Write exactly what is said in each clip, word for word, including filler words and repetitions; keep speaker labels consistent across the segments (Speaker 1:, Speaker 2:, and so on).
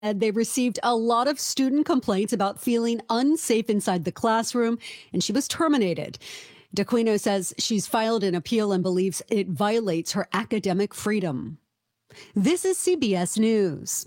Speaker 1: They received a lot of student complaints about feeling unsafe inside the classroom, and she was terminated. D'Aquino says she's filed an appeal and believes it violates her academic freedom. This is C B S News.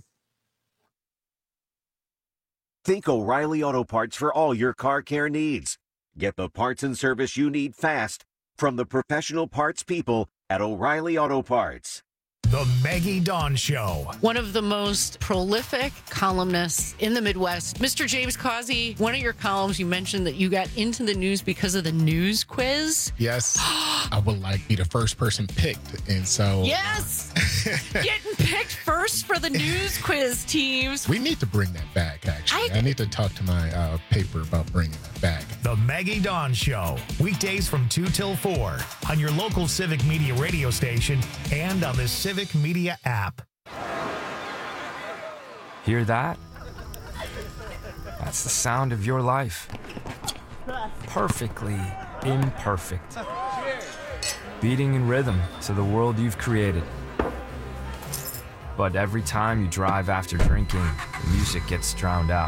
Speaker 2: Think O'Reilly Auto Parts for all your car care needs. Get the parts and service you need fast from the professional parts people at O'Reilly Auto Parts.
Speaker 3: The Maggie Dawn Show.
Speaker 4: One of the most prolific columnists in the Midwest, Mister James Causey. One of your columns, you mentioned that you got into the news because of the news quiz.
Speaker 5: Yes. I would like to be the first person picked. And so.
Speaker 4: Yes. Getting picked first for the news quiz teams.
Speaker 5: We need to bring that back, actually. I,
Speaker 4: I
Speaker 5: need to talk to my uh, paper about bringing that back.
Speaker 3: The Maggie Dawn Show. Weekdays from two till four on your local Civic Media radio station and on the Civic Media app.
Speaker 6: Hear that? That's the sound of your life. Perfectly imperfect. Beating in rhythm to the world you've created. But every time you drive after drinking, the music gets drowned out.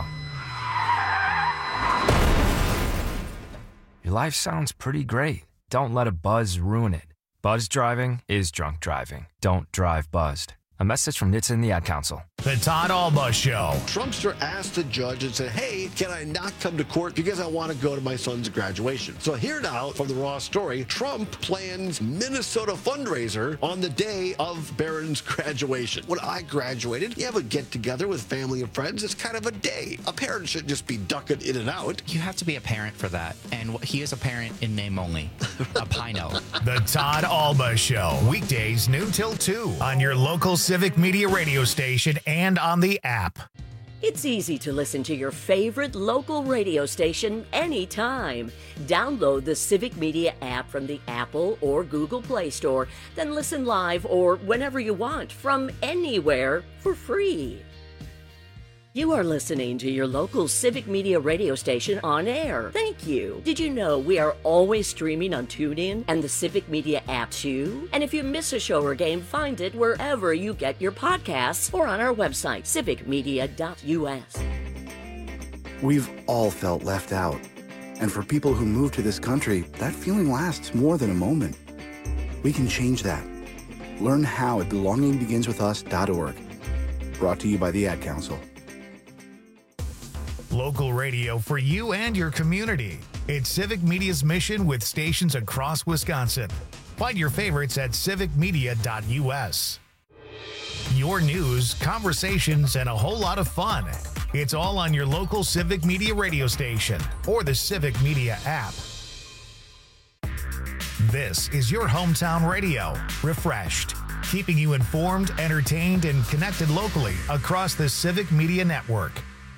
Speaker 6: Your life sounds pretty great. Don't let a buzz ruin it. Buzz driving is drunk driving. Don't drive buzzed. A message from N H T S A and the Ad Council.
Speaker 3: The Todd Alba Show.
Speaker 7: Trumpster asked the judge and said, hey, can I not come to court because I want to go to my son's graduation? So here now from the Raw story, Trump plans Minnesota fundraiser on the day of Barron's graduation. When I graduated, you have a get-together with family and friends. It's kind of a day. A parent shouldn't just be ducking in and out.
Speaker 8: You have to be a parent for that. And he is a parent in name only. A Pino.
Speaker 3: The Todd Alba Show. Weekdays noon till two on your local Civic Media radio station and on the app.
Speaker 9: It's easy to listen to your favorite local radio station anytime. Download the Civic Media app from the Apple or Google Play Store, then listen live or whenever you want from anywhere for free. You are listening to your local Civic Media radio station on air. Thank you. Did you know we are always streaming on TuneIn and the Civic Media app too? And if you miss a show or game, find it wherever you get your podcasts or on our website, civic media dot U S.
Speaker 10: We've all felt left out. And for people who move to this country, that feeling lasts more than a moment. We can change that. Learn how at belonging begins with us dot org. Brought to you by the Ad Council.
Speaker 3: Local radio for you and your community. It's Civic Media's mission with stations across Wisconsin. Find your favorites at civic media dot U S. Your news, conversations, and a whole lot of fun. It's all on your local Civic Media radio station or the Civic Media app. This is your hometown radio, refreshed, keeping you informed, entertained, and connected locally across the Civic Media network.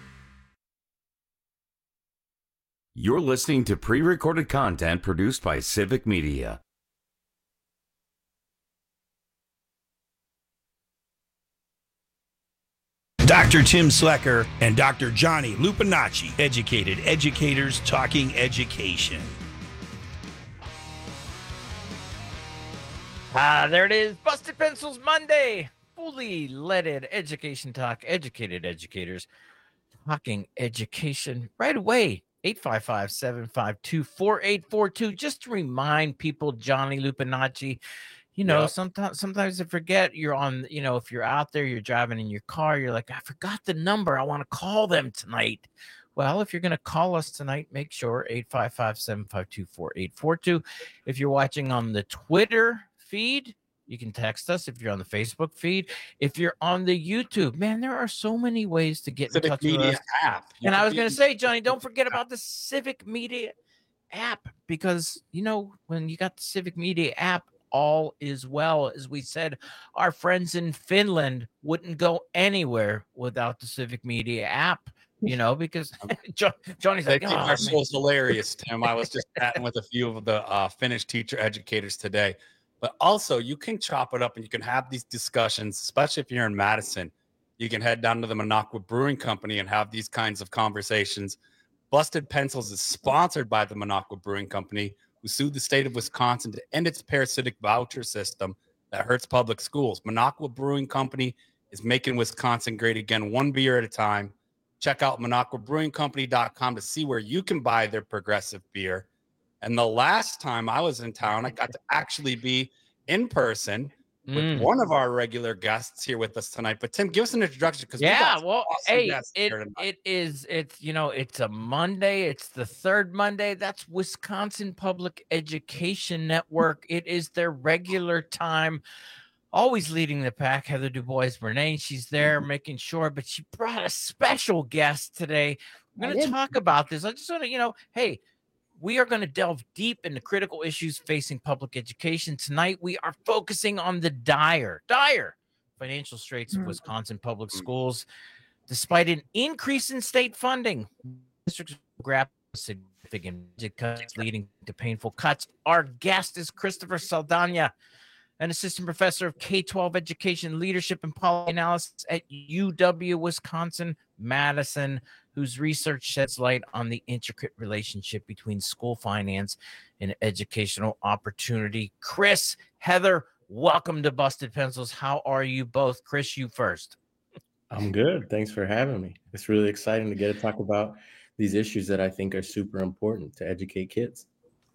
Speaker 11: You're listening to pre-recorded content produced by Civic Media.
Speaker 12: Doctor Tim Slecker and Doctor Johnny Lupinacci, educated educators talking education.
Speaker 13: Ah, there it is. Busted Pencils Monday. Fully leaded education talk. Educated educators talking education right away. eight five five, seven five two, four eight four two. Just to remind people, Johnny Lupinacci, you know, yep. sometimes sometimes I forget you're on, you know, if you're out there, you're driving in your car, you're like, I forgot the number. I want to call them tonight. Well, if you're going to call us tonight, make sure eight five five, seven five two, four eight four two. If you're watching on the Twitter feed, you can text us. If you're on the Facebook feed, if you're on the YouTube, man, there are so many ways to get
Speaker 14: Civic
Speaker 13: in touch
Speaker 14: Media
Speaker 13: with us.
Speaker 14: App. You
Speaker 13: and I was
Speaker 14: be-
Speaker 13: going to say, Johnny, don't forget about the Civic Media app, because, you know, when you got the Civic Media app, all is well. As we said, our friends in Finland wouldn't go anywhere without the Civic Media app, you know, because John, Johnny's
Speaker 14: They
Speaker 13: like,
Speaker 14: keep
Speaker 13: oh,
Speaker 14: our
Speaker 13: man."
Speaker 14: schools hilarious, Tim. I was just chatting with a few of the uh, Finnish teacher educators today. But also, you can chop it up and you can have these discussions, especially if you're in Madison. You can head down to the Minocqua Brewing Company and have these kinds of conversations. Busted Pencils is sponsored by the Minocqua Brewing Company, who sued the state of Wisconsin to end its parasitic voucher system that hurts public schools. Minocqua Brewing Company is making Wisconsin great again, one beer at a time. Check out Minocqua Brewing Company dot com to see where you can buy their progressive beer. And the last time I was in town, I got to actually be in person with
Speaker 13: Mm.
Speaker 14: one of our regular guests here with us tonight. But Tim, give us an introduction because
Speaker 13: Yeah, well,
Speaker 14: awesome
Speaker 13: hey,
Speaker 14: guests
Speaker 13: it
Speaker 14: here tonight.
Speaker 13: it is it's you know it's a Monday. It's the third Monday. That's Wisconsin Public Education Network. It is their regular time. Always leading the pack, Heather Dubois Bernay. She's there making sure, but she brought a special guest today. We're going to talk about this. I just want to, you know, hey, we are going to delve deep into critical issues facing public education. Tonight, we are focusing on the dire, dire financial straits of Wisconsin public schools. Despite an increase in state funding, districts grapple with significant budget cuts leading to painful cuts. Our guest is Christopher Saldana, an assistant professor of K twelve education, leadership, and policy analysis at U W Wisconsin Madison, whose research sheds light on the intricate relationship between school finance and educational opportunity. Chris, Heather, welcome to Busted Pencils. How are you both? Chris, you first.
Speaker 15: I'm good. Thanks for having me. It's really exciting to get to talk about these issues that I think are super important to educate kids.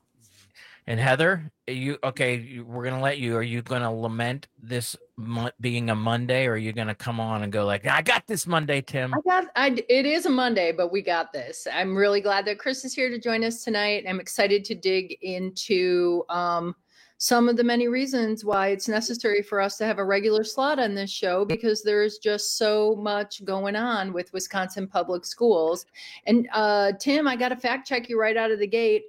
Speaker 13: And Heather, are you okay? you- We're gonna let you. Are you gonna lament this mo- being a Monday, or are you gonna come on and go like, "I got this Monday, Tim"?
Speaker 16: I got. I. It is a Monday, but we got this. I'm really glad that Chris is here to join us tonight. I'm excited to dig into um, some of the many reasons why it's necessary for us to have a regular slot on this show, because there's just so much going on with Wisconsin public schools. And uh, Tim, I got to fact check you right out of the gate.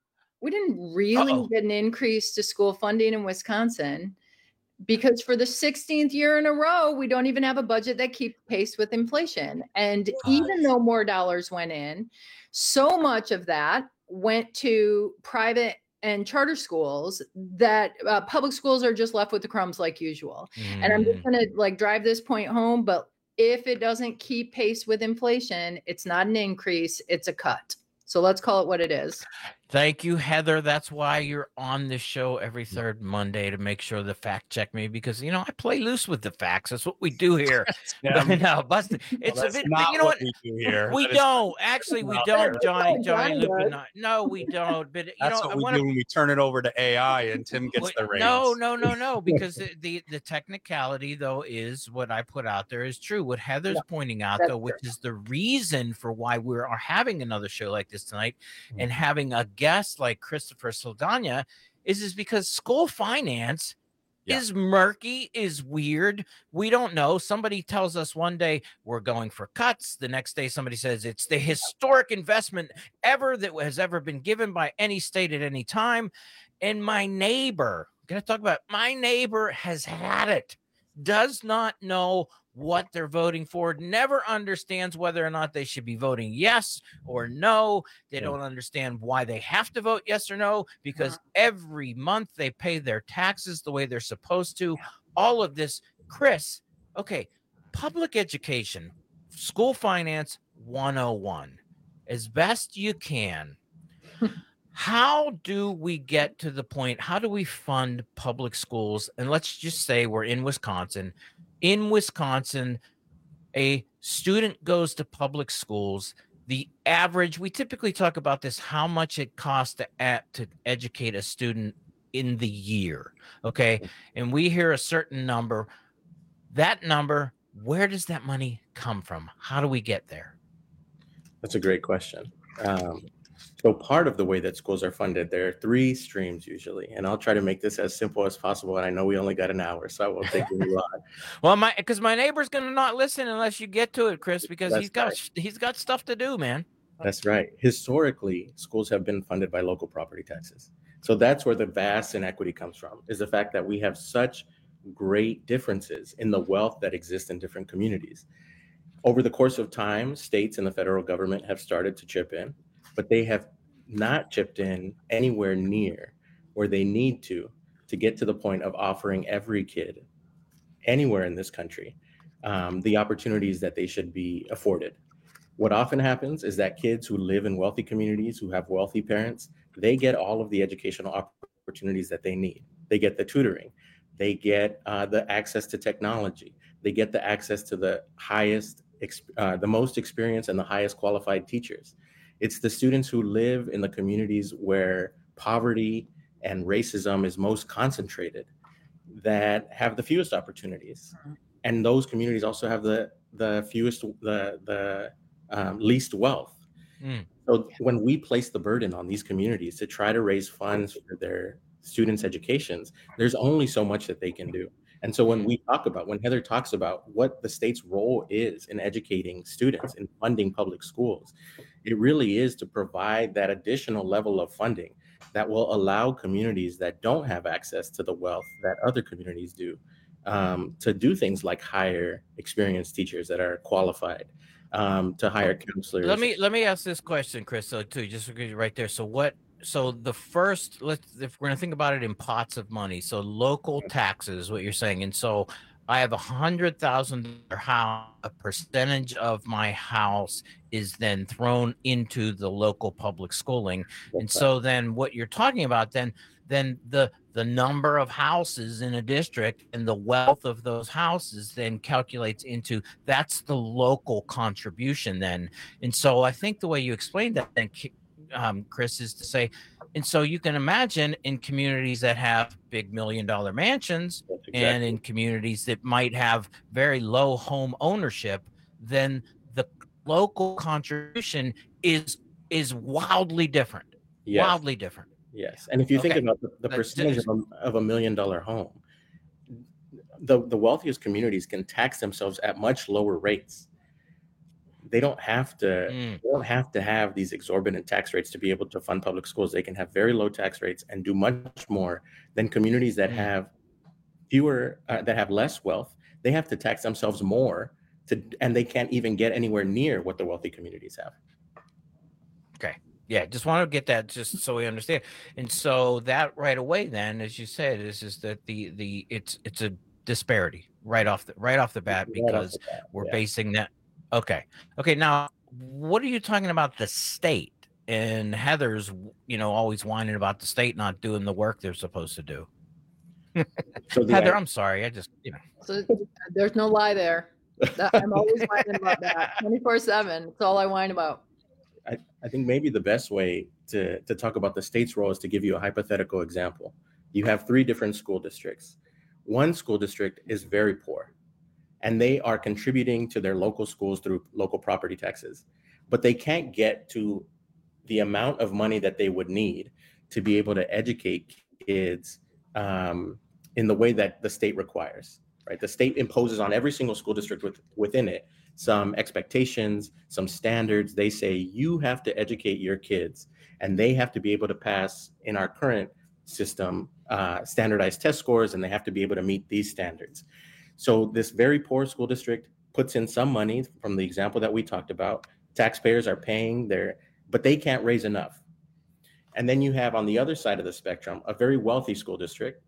Speaker 16: We didn't really
Speaker 13: Uh-oh.
Speaker 16: get an increase to school funding in Wisconsin, because for the sixteenth year in a row, we don't even have a budget that keeps pace with inflation. And even though more dollars went in, so much of that went to private and charter schools that uh, public schools are just left with the crumbs like usual. And I'm just going to like drive this point home, but if it doesn't keep pace with inflation, it's not an increase, it's a cut. So let's call it what it is.
Speaker 13: Thank you, Heather. That's why you're on the show every third Monday, to make sure the fact check me, because you know I play loose with the facts. That's what we do here.
Speaker 14: Yeah.
Speaker 13: But no, Busted. It's a
Speaker 14: that's
Speaker 13: bit.
Speaker 14: not
Speaker 13: You know
Speaker 14: what
Speaker 13: what?
Speaker 14: we do here.
Speaker 13: We
Speaker 14: That is-
Speaker 13: don't actually. We
Speaker 14: not
Speaker 13: don't,
Speaker 14: fair.
Speaker 13: Johnny. Johnny
Speaker 16: Johnny
Speaker 13: Lupin.
Speaker 16: does.
Speaker 13: No, we don't. But you
Speaker 14: That's
Speaker 13: know,
Speaker 14: what
Speaker 13: I
Speaker 14: we
Speaker 13: want
Speaker 14: do when we turn it over to A I and Tim gets
Speaker 13: Wait,
Speaker 14: the reins.
Speaker 13: No, no, no, no. Because the, the the technicality though is what I put out there is true. What Heather's
Speaker 16: Yeah,
Speaker 13: pointing out
Speaker 16: that's
Speaker 13: though, which is the reason for why we are having another show like this tonight, and having a guest like Christopher Saldana, is is because school finance
Speaker 14: Yeah.
Speaker 13: is murky, is weird. We don't know. Somebody tells us one day we're going for cuts. The next day, somebody says it's the historic investment ever that has ever been given by any state at any time. And my neighbor, I'm going to talk about my neighbor has had it, does not know what they're voting for, never understands whether or not they should be voting yes or no. They
Speaker 15: Yeah.
Speaker 13: don't understand why they have to vote yes or no, because every month they pay their taxes the way they're supposed to. All of this, Chris, okay, public education, school finance one oh one, as best you can. How do we get to the point? How do we fund public schools? And let's just say we're in Wisconsin. In Wisconsin, a student goes to public schools. The average, we typically talk about this, how much it costs to, at, to educate a student in the year. Okay. And we hear a certain number. That number, where does that money come from? How do we get there?
Speaker 15: That's a great question. Um, so part of the way that schools are funded, there are three streams usually, and I'll try to make this as simple as possible. And I know we only got an hour, so I won't take you long.
Speaker 13: Well, my because my neighbor's gonna not listen unless you get to it, Chris, because
Speaker 15: That's
Speaker 13: he's got
Speaker 15: right.
Speaker 13: he's got stuff to do, man.
Speaker 15: That's right. Historically, schools have been funded by local property taxes. So that's where the vast inequity comes from, is the fact that we have such great differences in the wealth that exists in different communities. Over the course of time, states and the federal government have started to chip in, but they have not chipped in anywhere near where they need to to get to the point of offering every kid anywhere in this country um, the opportunities that they should be afforded. What often happens is that kids who live in wealthy communities, who have wealthy parents, they get all of the educational opportunities that they need. They get the tutoring, they get uh, the access to technology, they get the access to the highest, uh, the most experienced and the highest qualified teachers. It's the students who live in the communities where poverty and racism is most concentrated that have the fewest opportunities. And those communities also have the the fewest, the, the um, least wealth. Mm. So when we place the burden on these communities to try to raise funds for their students' educations, there's only so much that they can do. And so when we talk about, when Heather talks about what the state's role is in educating students, in funding public schools, it really is to provide that additional level of funding that will allow communities that don't have access to the wealth that other communities do, um, to do things like hire experienced teachers that are qualified, um, to hire counselors.
Speaker 13: Let me let me ask this question, Chris, so too, just because you're right there. So what? So the first, let's if we're gonna think about it in pots of money. So local taxes, what you're saying, and so I have a hundred thousand house. A percentage of my house is then thrown into the local public schooling, and so then what you're talking about then then the the number of houses in a district and the wealth of those houses then calculates into that's the local contribution then. And so I think the way you explained that then, um, Chris, is to say, and so you can imagine in communities that have big million dollar mansions exactly. and in communities that might have very low home ownership, then the local contribution is is wildly different. Yes. Wildly different.
Speaker 15: Yes. And if you okay. think about the, the percentage of a, of a million dollar home, the, the wealthiest communities can tax themselves at much lower rates. They don't have to mm. they don't have to have these exorbitant tax rates to be able to fund public schools. They can have very low tax rates and do much more than communities that mm. have fewer uh, that have less wealth. They have to tax themselves more to, and they can't even get anywhere near what the wealthy communities have.
Speaker 13: Okay. Yeah, just want to get that just so we understand. And so that right away then, as you said, is is that the the it's it's a disparity right off the right off the bat because the bat, we're yeah. basing that. Okay. Okay. Now, what are you talking about the state? And Heather's, you know, always whining about the state not doing the work they're supposed to do. So Heather, I, I'm sorry. I just, you know.
Speaker 16: So there's no lie there. That, I'm always whining about that twenty-four seven. That's all I whine about.
Speaker 15: I, I think maybe the best way to, to talk about the state's role is to give you a hypothetical example. You have three different school districts. One school district is very poor, and they are contributing to their local schools through local property taxes, but they can't get to the amount of money that they would need to be able to educate kids um, in the way that the state requires, right? The state imposes on every single school district with, within it some expectations, some standards. They say you have to educate your kids, and they have to be able to pass, in our current system, uh, standardized test scores, and they have to be able to meet these standards. So this very poor school district puts in some money from the example that we talked about. Taxpayers are paying their, but they can't raise enough. And then you have on the other side of the spectrum, a very wealthy school district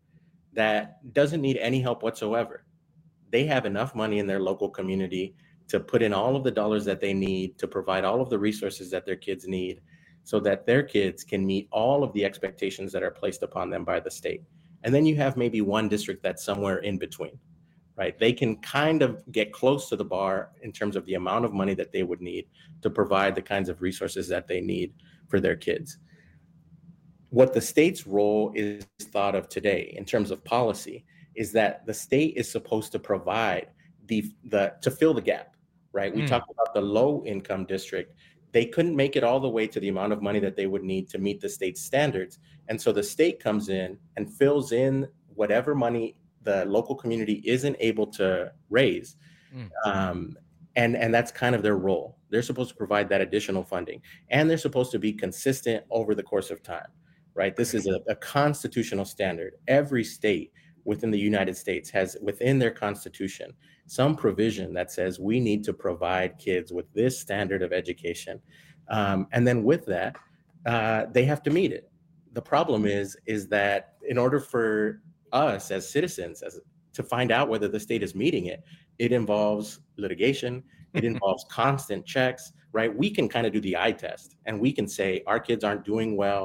Speaker 15: that doesn't need any help whatsoever. They have enough money in their local community to put in all of the dollars that they need to provide all of the resources that their kids need so that their kids can meet all of the expectations that are placed upon them by the state. And then you have maybe one district that's somewhere in between, right? They can kind of get close to the bar in terms of the amount of money that they would need to provide the kinds of resources that they need for their kids. What the state's role is thought of today in terms of policy is that the state is supposed to provide the, the to fill the gap, right? We mm. talked about the low income district. They couldn't make it all the way to the amount of money that they would need to meet the state's standards. And so the state comes in and fills in whatever money the local community isn't able to raise. Mm. Um, and, and that's kind of their role. They're supposed to provide that additional funding, and they're supposed to be consistent over the course of time, right? This is a, a constitutional standard. Every state within the United States has within their constitution some provision that says we need to provide kids with this standard of education. Um, and then with that, uh, they have to meet it. The problem is, is that in order for us as citizens as to find out whether the state is meeting it, it involves litigation, it involves constant checks, right? We can kind of do the eye test and we can say our kids aren't doing well,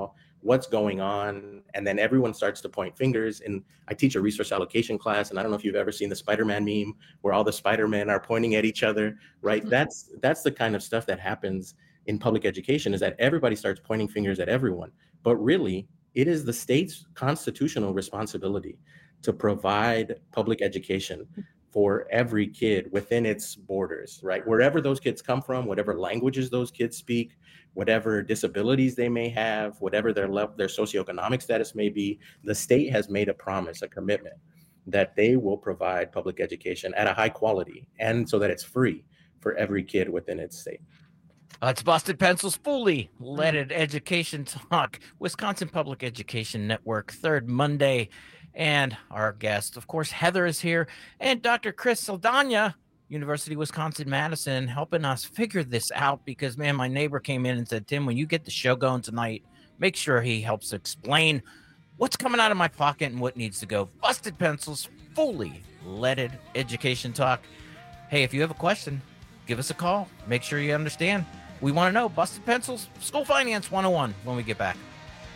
Speaker 15: what's going on, and then everyone starts to point fingers. And I teach a resource allocation class, and I don't know if you've ever seen the Spider-Man meme where all the Spider-Men are pointing at each other, right? Mm-hmm. That's that's the kind of stuff that happens in public education, is that everybody starts pointing fingers at everyone. But really, it is the state's constitutional responsibility to provide public education for every kid within its borders, right? Wherever those kids come from, whatever languages those kids speak, whatever disabilities they may have, whatever their level, their socioeconomic status may be, the state has made a promise, a commitment that they will provide public education at a high quality and so that it's free for every kid within its state.
Speaker 13: Uh, it's Busted Pencils Fully Leaded Education Talk, Wisconsin Public Education Network, third Monday. And our guest, of course, Heather is here, and Doctor Chris Saldana, University of Wisconsin-Madison, helping us figure this out because, man, my neighbor came in and said, Tim, when you get the show going tonight, make sure he helps explain what's coming out of my pocket and what needs to go. Busted Pencils Fully Leaded Education Talk. Hey, if you have a question, give us a call. Make sure you understand. We want to know. Busted Pencils, School Finance one oh one when we get back.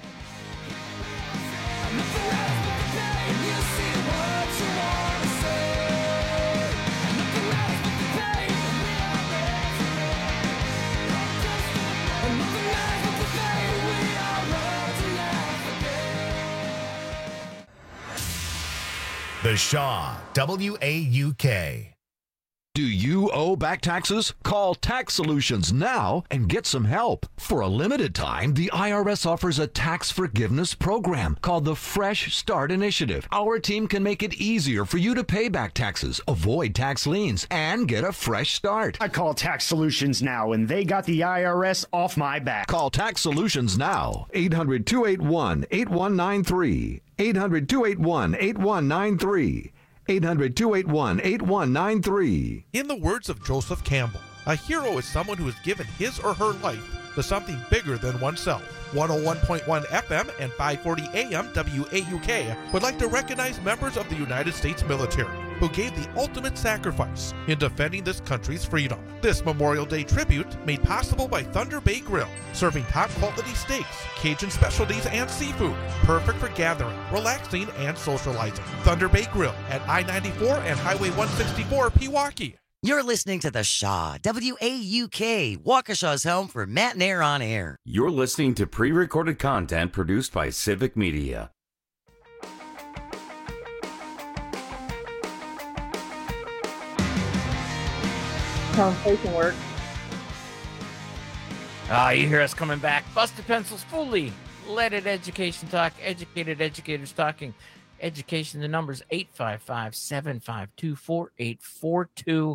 Speaker 3: The Shaw, W A U K.
Speaker 17: Do you owe back taxes? Call Tax Solutions now and get some help. For a limited time, the I R S offers a tax forgiveness program called the Fresh Start Initiative. Our team can make it easier for you to pay back taxes, avoid tax liens, and get a fresh start.
Speaker 18: I call Tax Solutions now, and they got the I R S off my back.
Speaker 17: Call Tax Solutions now. eight hundred, two eight one, eight one nine three. eight hundred, two eight one, eight one nine three. eight hundred, two eight one, eight one nine three.
Speaker 19: In the words of Joseph Campbell, a hero is someone who has given his or her life to something bigger than oneself. one oh one point one F M and five forty A M W A U K would like to recognize members of the United States military who gave the ultimate sacrifice in defending this country's freedom. This Memorial Day tribute made possible by Thunder Bay Grill, serving top quality steaks, Cajun specialties, and seafood, perfect for gathering, relaxing, and socializing. Thunder Bay Grill at I ninety-four and Highway one sixty-four, Pewaukee.
Speaker 20: You're listening to The Shaw, W A U K, Waukesha's home for Matt and Air on Air.
Speaker 11: You're listening to pre-recorded content produced by Civic Media.
Speaker 16: Conversation work.
Speaker 13: Ah, you hear us coming back. Busted Pencils Fully Leaded Education Talk, educated educators talking education. The number's eight five five, seven five two, four eight four two.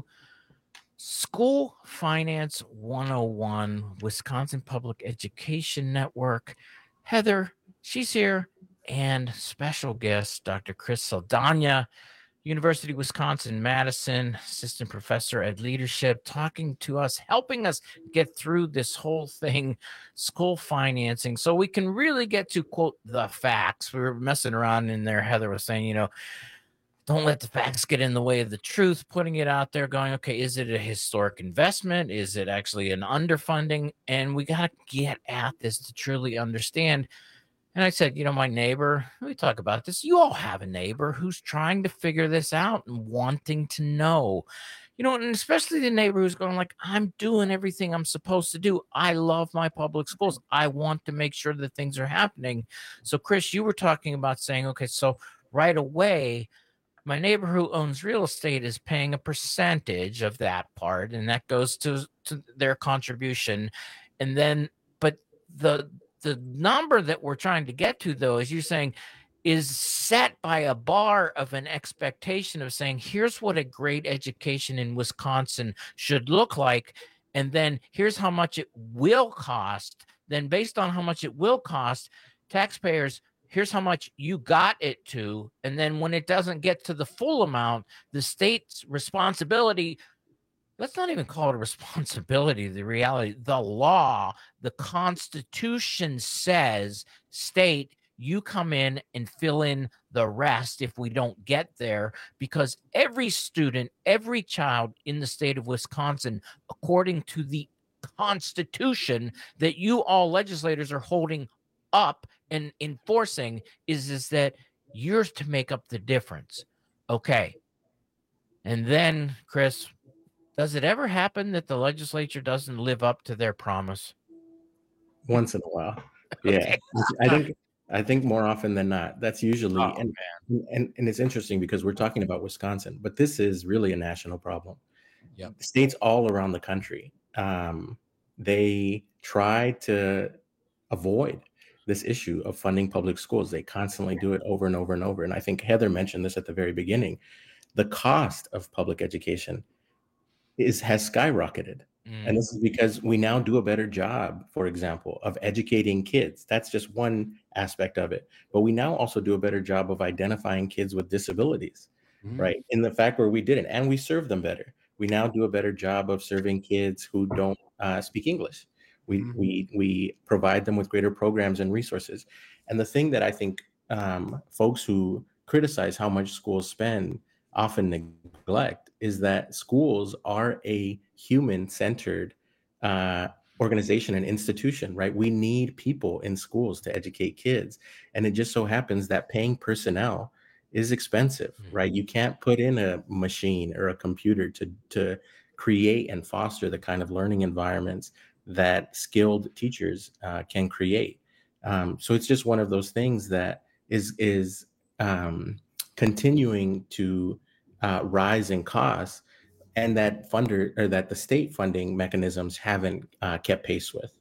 Speaker 13: School Finance one oh one, Wisconsin Public Education Network. Heather, she's here, and special guest, Doctor Chris Saldana, University of Wisconsin-Madison, assistant professor at leadership, talking to us, helping us get through this whole thing, school financing, so we can really get to, quote, the facts. We were messing around in there. Heather was saying, you know, don't let the facts get in the way of the truth, putting it out there, going, okay, is it a historic investment? Is it actually an underfunding? And we got to get at this to truly understand. And I said, you know, my neighbor, we talk about this. You all have a neighbor who's trying to figure this out and wanting to know, you know, and especially the neighbor who's going like, I'm doing everything I'm supposed to do. I love my public schools. I want to make sure that things are happening. So, Chris, you were talking about saying, okay, so right away, my neighbor who owns real estate is paying a percentage of that part, and that goes to, to their contribution. And then, but the the number that we're trying to get to, though, as you're saying, is set by a bar of an expectation of saying, here's what a great education in Wisconsin should look like. And then here's how much it will cost. Then based on how much it will cost, taxpayers, here's how much you got it to. And then when it doesn't get to the full amount, the state's responsibility, let's not even call it a responsibility, the reality, the law, the Constitution says, state, you come in and fill in the rest if we don't get there, because every student, every child in the state of Wisconsin, according to the Constitution that you all legislators are holding up and enforcing is, is that you're to make up the difference. Okay. And then, Chris, does it ever happen that the legislature doesn't live up to their promise?
Speaker 15: Once in a while. Yeah. I think I think more often than not. That's usually
Speaker 13: Oh,
Speaker 15: and, and and it's interesting because we're talking about Wisconsin, but this is really a national problem.
Speaker 14: Yep.
Speaker 15: States all around the country, um, they try to avoid this issue of funding public schools. They constantly do it over and over and over. And I think Heather mentioned this at the very beginning. The cost of public education is has skyrocketed.
Speaker 13: Mm.
Speaker 15: And this is because we now do a better job, for example, of educating kids. That's just one aspect of it. But we now also do a better job of identifying kids with disabilities,
Speaker 14: Mhm.
Speaker 15: right? In the fact where we didn't, and we serve them better. We now do a better job of serving kids who don't uh, speak English. We,
Speaker 14: Mhm.
Speaker 15: we, we provide them with greater programs and resources. And the thing that I think um, folks who criticize how much schools spend often neglect is that schools are a human-centered uh, organization and institution, right? We need people in schools to educate kids. And it just so happens that paying personnel is expensive, right? You can't put in a machine or a computer to, to create and foster the kind of learning environments that skilled teachers uh, can create. Um, so it's just one of those things that is, is um, continuing to uh, rise in costs, and that funder or that the state funding mechanisms haven't uh, kept pace with.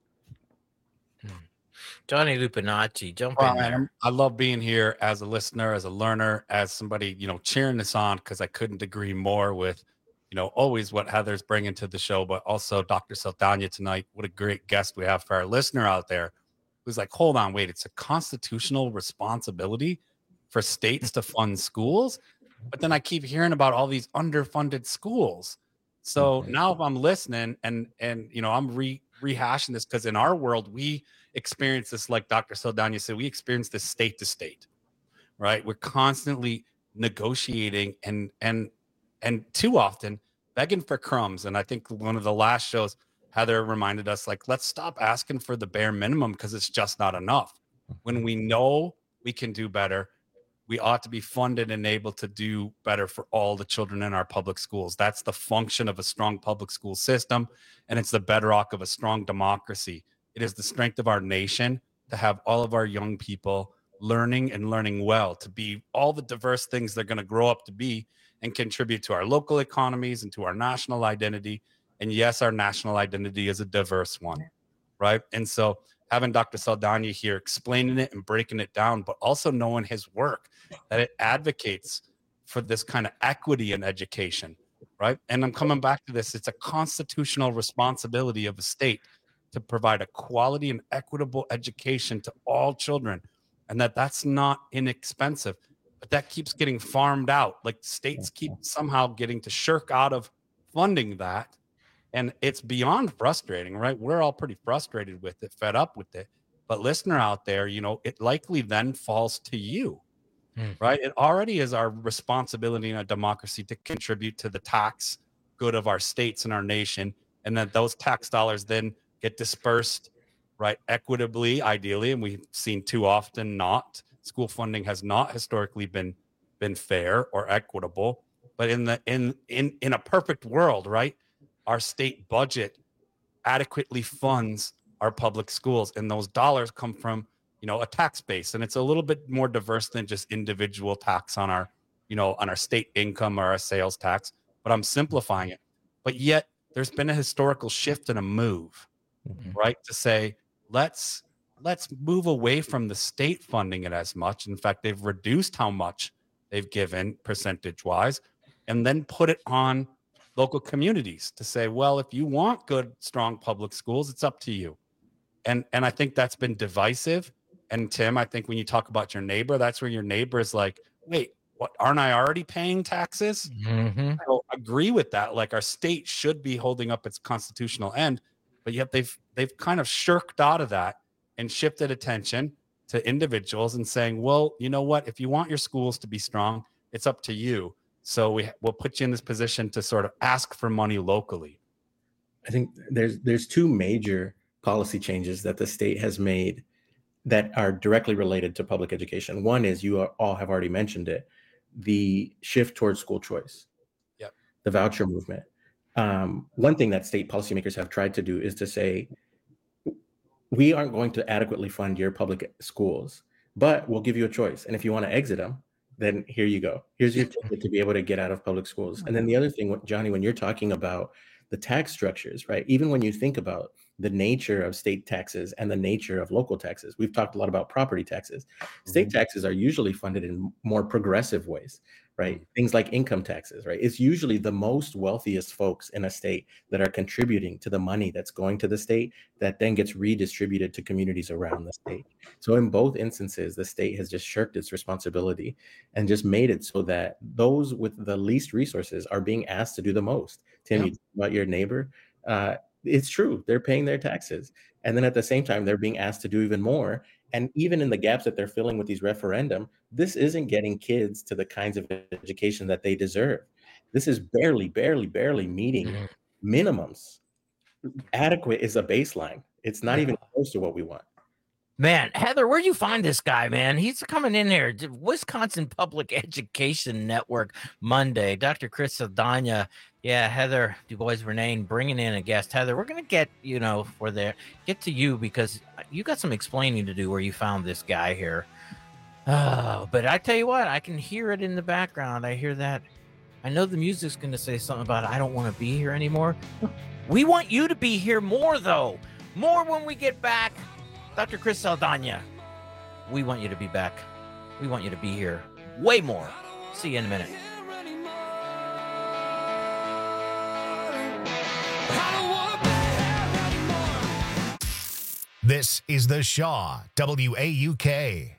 Speaker 13: Johnny Lupinacci, jump
Speaker 14: Well,
Speaker 13: in there.
Speaker 14: I'm- I love being here as a listener, as a learner, as somebody, you know, cheering this on, because I couldn't agree more with, you know, always what Heather's bringing to the show, but also Doctor Saldana tonight. What a great guest we have for our listener out there who's like, hold on, wait, it's a constitutional responsibility for states to fund schools. But then I keep hearing about all these underfunded schools. So now if I'm listening and, and, you know, I'm re rehashing this because in our world, we experience this, like Doctor Saldana said, we experience this state to state, right? We're constantly negotiating and, and, and too often begging for crumbs. And I think one of the last shows, Heather reminded us, like, let's stop asking for the bare minimum because it's just not enough. When we know we can do better, we ought to be funded and able to do better for all the children in our public schools. That's the function of a strong public school system, and it's the bedrock of a strong democracy. It is the strength of our nation to have all of our young people learning and learning well, to be all the diverse things they're going to grow up to be and contribute to our local economies and to our national identity. And yes, our national identity is a diverse one, right? And so having Doctor Saldana here explaining it and breaking it down, but also knowing his work, that it advocates for this kind of equity in education, right? And I'm coming back to this. It's a constitutional responsibility of a state to provide a quality and equitable education to all children, and that that's not inexpensive, but that keeps getting farmed out. Like states keep somehow getting to shirk out of funding that. And it's beyond frustrating, right? We're all pretty frustrated with it, fed up with it. But listener out there, you know, it likely then falls to you,
Speaker 13: Mm.
Speaker 14: right? It already is our responsibility in a democracy to contribute to the tax good of our states and our nation. And that those tax dollars then get dispersed, right, equitably, ideally. And we've seen too often not. School funding has not historically been been fair or equitable. But in the in in in a perfect world, right? Our state budget adequately funds our public schools, and those dollars come from, you know, a tax base, and it's a little bit more diverse than just individual tax on our, you know, on our state income or our sales tax. But I'm simplifying it. But yet, there's been a historical shift and a move, mm-hmm. right, to say let's let's move away from the state funding it as much. In fact, they've reduced how much they've given percentage wise, and then put it on local communities to say, well, if you want good, strong public schools, it's up to you. And and I think that's been divisive. And Tim, I think when you talk about your neighbor, that's where your neighbor is like, wait, what, aren't I already paying taxes?
Speaker 13: Mm-hmm.
Speaker 14: I don't agree with that. Like our state should be holding up its constitutional end, but yet they've they've kind of shirked out of that and shifted attention to individuals and saying, well, you know what, if you want your schools to be strong, it's up to you. So we will put you in this position to sort of ask for money locally.
Speaker 15: I think there's there's two major policy changes that the state has made that are directly related to public education. One is, you are, all have already mentioned it, the shift towards school choice,
Speaker 14: Yep.
Speaker 15: the voucher movement. Um, one thing that state policymakers have tried to do is to say, we aren't going to adequately fund your public schools, but we'll give you a choice. And if you want to exit them, then here you go. Here's your ticket to be able to get out of public schools. And then the other thing, Johnny, when you're talking about the tax structures, right? Even when you think about the nature of state taxes and the nature of local taxes, we've talked a lot about property taxes. State taxes are usually funded in more progressive ways, right? Things like income taxes, right? It's usually the most wealthiest folks in a state that are contributing to the money that's going to the state that then gets redistributed to communities around the state. So in both instances, the state has just shirked its responsibility and just made it so that those with the least resources are being asked to do the most. Tim,
Speaker 14: Yeah.
Speaker 15: you talk about your neighbor. Uh, it's true. They're paying their taxes. And then at the same time, they're being asked to do even more. And even in the gaps that they're filling with these referendum, this isn't getting kids to the kinds of education that they deserve. This is barely, barely, barely meeting minimums. Adequate is a baseline. It's not even close to what we want.
Speaker 13: Man, Heather, where'd you find this guy, man? He's coming in here. Wisconsin Public Education Network Monday. Doctor Chris Saldana. Yeah, Heather Du Bois Renane bringing in a guest. Heather, we're going to get, you know, for there, get to you because you got some explaining to do where you found this guy here. Oh, but I tell you what, I can hear it in the background. I hear that. I know the music's going to say something about I don't want to be here anymore. We want you to be here more, though. More when we get back. Doctor Chris Saldana, we want you to be back. We want you to be here way more. See you in a minute.
Speaker 3: This is The Shaw, W A U K.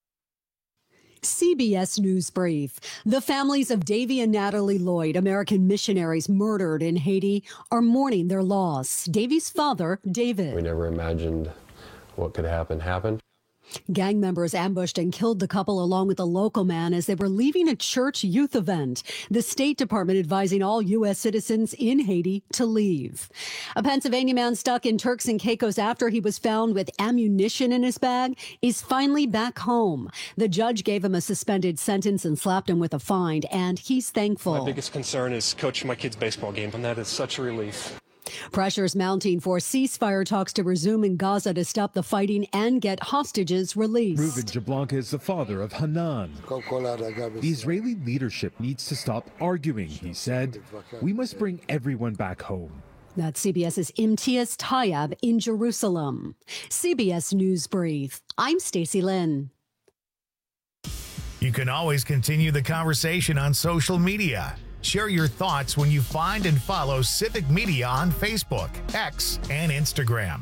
Speaker 1: C B S News Brief. The families of Davy and Natalie Lloyd, American missionaries murdered in Haiti, are mourning their loss. Davy's father, David.
Speaker 21: We never imagined what could happen happened.
Speaker 1: Gang members ambushed and killed the couple along with a local man as they were leaving a church youth event. The State Department advising all U S citizens in Haiti to leave. A Pennsylvania man stuck in Turks and Caicos after he was found with ammunition in his bag is finally back home. The judge gave him a suspended sentence and slapped him with a fine, and he's thankful.
Speaker 22: My biggest concern is coaching my kids' baseball game, and that is such a relief.
Speaker 1: Pressures mounting for ceasefire talks to resume in Gaza to stop the fighting and get hostages released.
Speaker 23: Reuven Jablonka is the father of Hanan. The Israeli leadership needs to stop arguing, he said. We must bring everyone back home.
Speaker 1: That's CBS's Imtiaz Tayeb in Jerusalem. C B S News Brief. I'm Stacey Lynn.
Speaker 3: You can always continue the conversation on social media. Share your thoughts when you find and follow Civic Media on Facebook, X, and Instagram.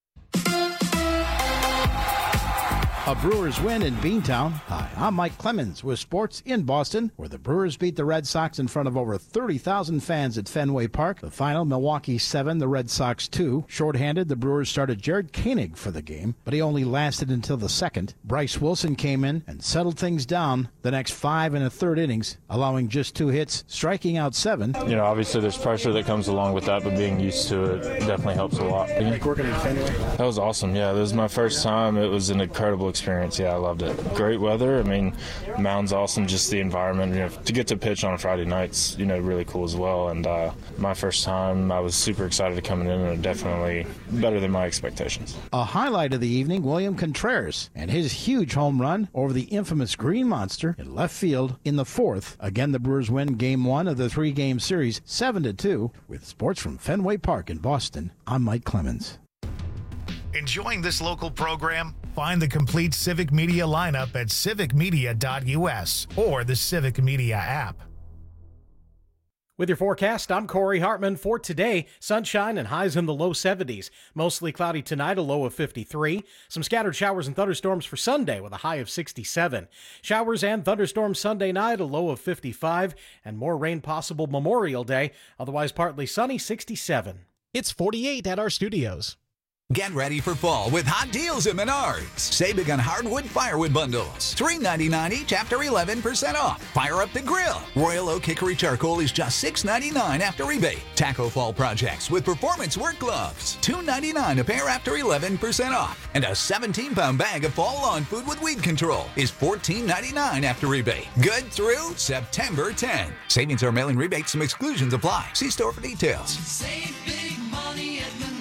Speaker 24: A Brewers win in Beantown. Hi, I'm Mike Clemens with sports in Boston, where the Brewers beat the Red Sox in front of over thirty thousand fans at Fenway Park. The final, Milwaukee seven, the Red Sox two. Shorthanded, the Brewers started Jared Koenig for the game, but he only lasted until the second. Bryce Wilson came in and settled things down the next five and a third innings, allowing just two hits, striking out seven.
Speaker 25: You know, obviously there's pressure that comes along with that, but being used to it definitely helps a lot.
Speaker 24: You like working at Fenway?
Speaker 25: That was awesome. Yeah, this was my first time. It was an incredible experience. Yeah, I loved it. Great weather. I mean, mound's awesome. Just the environment. You know, to get to pitch on a Friday night's, you know, really cool as well. And uh, my first time, I was super excited to come in, and definitely better than my expectations.
Speaker 24: A highlight of the evening, William Contreras and his huge home run over the infamous Green Monster in left field in the fourth. Again, the Brewers win game one of the three-game series, seven to two. With sports from Fenway Park in Boston, I'm Mike Clemens.
Speaker 3: Enjoying this local program? Find the complete Civic Media lineup at civic media dot U S or the Civic Media app.
Speaker 26: With your forecast, I'm Corey Hartman. For today, sunshine and highs in the low seventies. Mostly cloudy tonight, a low of fifty-three. Some scattered showers and thunderstorms for Sunday with a high of sixty-seven. Showers and thunderstorms Sunday night, a low of fifty-five. And more rain possible Memorial Day, otherwise partly sunny, sixty-seven.
Speaker 27: It's forty-eight at our studios.
Speaker 2: Get ready for fall with hot deals at Menards. Save big on hardwood firewood bundles. three ninety-nine each after eleven percent off. Fire up the grill. Royal Oak Hickory Charcoal is just six ninety-nine after rebate. Taco Fall projects with performance work gloves. two ninety-nine a pair after eleven percent off. And a seventeen pound bag of fall lawn food with weed control is fourteen ninety-nine after rebate. Good through September tenth. Savings are mailing rebates. Some exclusions apply. See store for details.
Speaker 4: Save big money at Menards.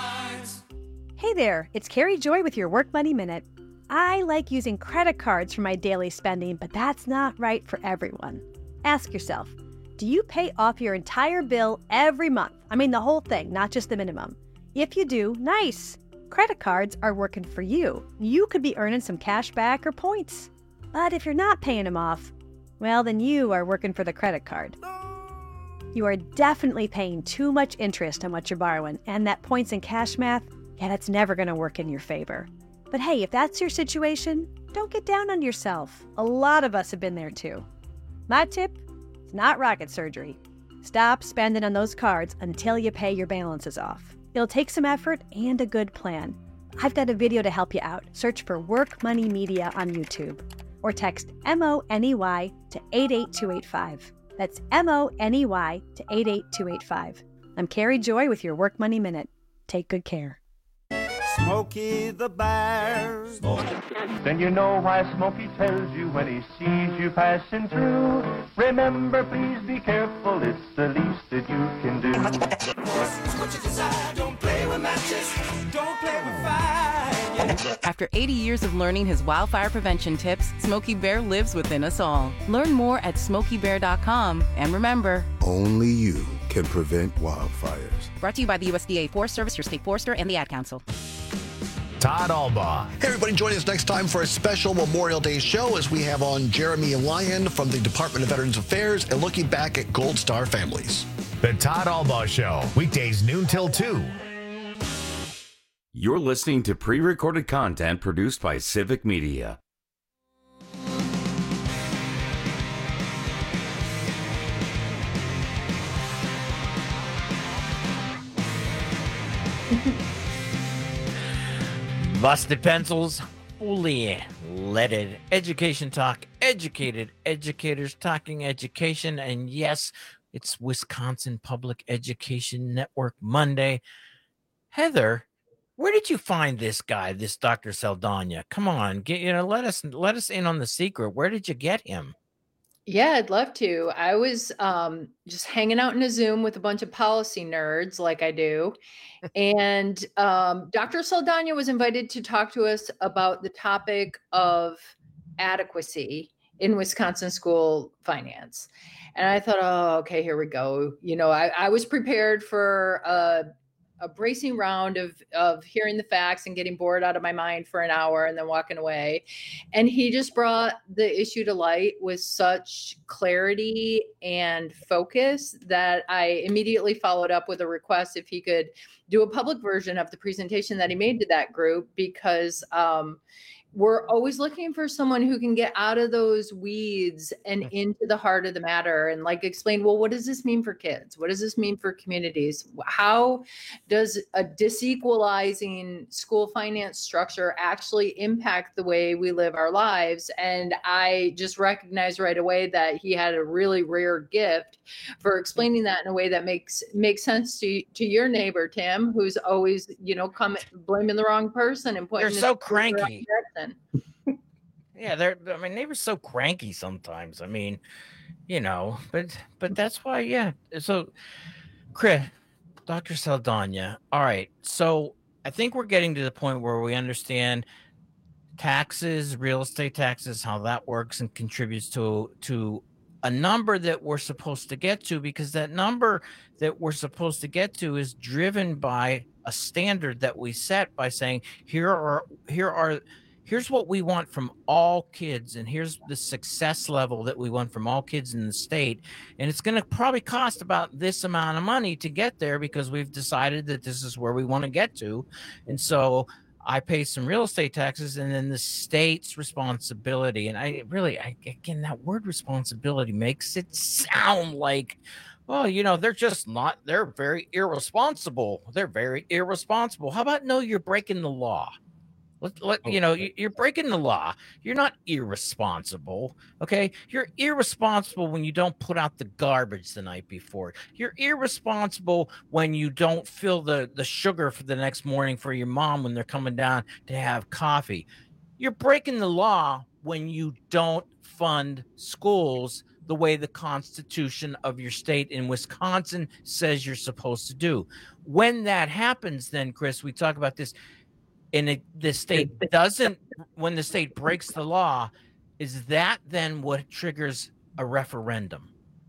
Speaker 5: Hey there, it's Carrie Joy with your Work Money Minute. I like using credit cards for my daily spending, but that's not right for everyone. Ask yourself, do you pay off your entire bill every month? I mean the whole thing, not just the minimum. If you do, nice. Credit cards are working for you. You could be earning some cash back or points. But if you're not paying them off, well, then you are working for the credit card. You are definitely paying too much interest on what you're borrowing, and that points and cash math, yeah, that's never going to work in your favor. But hey, if that's your situation, don't get down on yourself. A lot of us have been there too. My tip, it's not rocket surgery. Stop spending on those cards until you pay your balances off. It'll take some effort and a good plan. I've got a video to help you out. Search for Work Money Media on YouTube or text M O N E Y to eight eight two eight five. That's M O N E Y to eight eight two eight five. I'm Carrie Joy with your Work Money Minute. Take good care.
Speaker 6: Smokey the Bear.
Speaker 7: Then you know why Smokey tells you when he sees you passing through. Remember, please be careful, it's the least that you can do.
Speaker 6: What you desire, don't play with matches, don't play with fire.
Speaker 8: After eighty years of learning his wildfire prevention tips, Smokey Bear lives within us all. Learn more at smokey bear dot com. And remember,
Speaker 27: only you can prevent wildfires.
Speaker 8: Brought to you by the U S D A Forest Service, your state forester, and the Ad Council.
Speaker 3: Todd Albaugh.
Speaker 28: Hey, everybody, join us next time for a special Memorial Day show as we have on Jeremy Lyon from the Department of Veterans Affairs and looking back at Gold Star families.
Speaker 3: The Todd Albaugh Show, weekdays noon till two.
Speaker 11: You're listening to pre-recorded content produced by Civic Media.
Speaker 13: Busted pencils, fully leaded. Education talk, educated educators talking education. And yes, it's Wisconsin Public Education Network Monday. Heather, where did you find this guy, this Doctor Saldana? Come on, get, you know, let us let us in on the secret. Where did you get him?
Speaker 16: Yeah, I'd love to. I was um, just hanging out in a Zoom with a bunch of policy nerds like I do. And um, Doctor Saldana was invited to talk to us about the topic of adequacy in Wisconsin school finance. And I thought, oh, okay, here we go. You know, I, I was prepared for a, a bracing round of, of hearing the facts and getting bored out of my mind for an hour and then walking away. And he just brought the issue to light with such clarity and focus that I immediately followed up with a request if he could do a public version of the presentation that he made to that group, because um, we're always looking for someone who can get out of those weeds and into the heart of the matter and like explain, well, what does this mean for kids? What does this mean for communities? How does a disequalizing school finance structure actually impact the way we live our lives? And I just recognized right away that he had a really rare gift for explaining that in a way that makes makes sense to to your neighbor, Tim, who's always, you know, come blaming the wrong person and pointing.
Speaker 13: They're so cranky. Yeah, they're. I mean, they were so cranky sometimes. I mean, you know, but but that's why. Yeah. So, Chris, Doctor Saldana. All right. So I think we're getting to the point where we understand taxes, real estate taxes, how that works and contributes to to a number that we're supposed to get to, because that number that we're supposed to get to is driven by a standard that we set by saying, here are here are here's what we want from all kids, and here's the success level that we want from all kids in the state. And it's going to probably cost about this amount of money to get there because we've decided that this is where we want to get to. And so I pay some real estate taxes, and then the state's responsibility. And I really, I, again, that word responsibility makes it sound like Well, you know, they're just not, they're very irresponsible. They're very irresponsible. How about no, you're breaking the law? Let, let, you know, you, you're breaking the law. You're not irresponsible. Okay. You're irresponsible when you don't put out the garbage the night before. You're irresponsible when you don't fill the, the sugar for the next morning for your mom when they're coming down to have coffee. You're breaking the law when you don't fund schools the way the Constitution of your state in Wisconsin says you're supposed to do. When that happens, then, Chris, we talk about this. And it, the state doesn't, when the state breaks the law, is that then what triggers a referendum?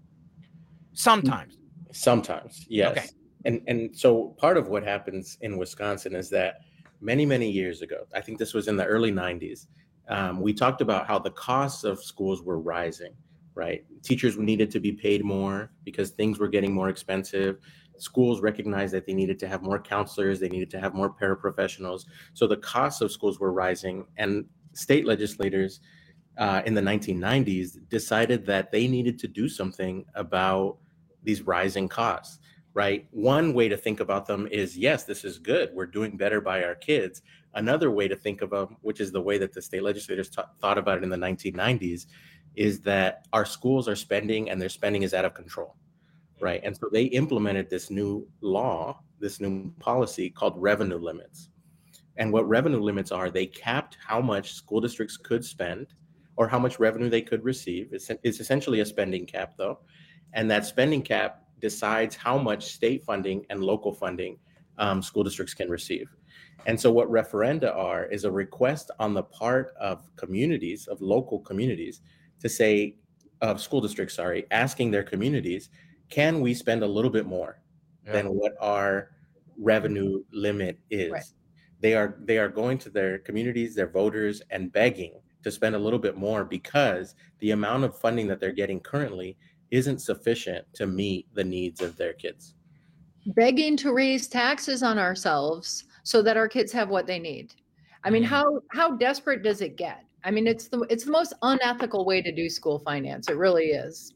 Speaker 13: Sometimes.
Speaker 15: Sometimes, yes.
Speaker 13: Okay.
Speaker 15: And and so part of what happens in Wisconsin is that many, many years ago, I think this was in the early nineties, um, we talked about how the costs of schools were rising, right? Teachers needed to be paid more because things were getting more expensive. Schools recognized that they needed to have more counselors, they needed to have more paraprofessionals. So the costs of schools were rising, and state legislators uh, in the nineteen nineties decided that they needed to do something about these rising costs, right? One way to think about them is, yes, this is good. We're doing better by our kids. Another way to think of them, which is the way that the state legislators t- thought about it in the nineteen nineties, is that our schools are spending and their spending is out of control. Right. And so they implemented this new law, this new policy called revenue limits. And what revenue limits are, they capped how much school districts could spend or how much revenue they could receive. It's, it's essentially a spending cap, though. And that spending cap decides how much state funding and local funding um, school districts can receive. And so what referenda are is a request on the part of communities, of local communities, to say, of school districts, sorry, asking their communities, can we spend a little bit more yeah. than what our revenue limit is? Right. They are they are going to their communities, their voters, and begging to spend a little bit more because the amount of funding that they're getting currently isn't sufficient to meet the needs of their kids.
Speaker 16: Begging to raise taxes on ourselves so that our kids have what they need. I mean, how how desperate does it get? I mean, it's the it's the most unethical way to do school finance. It really is.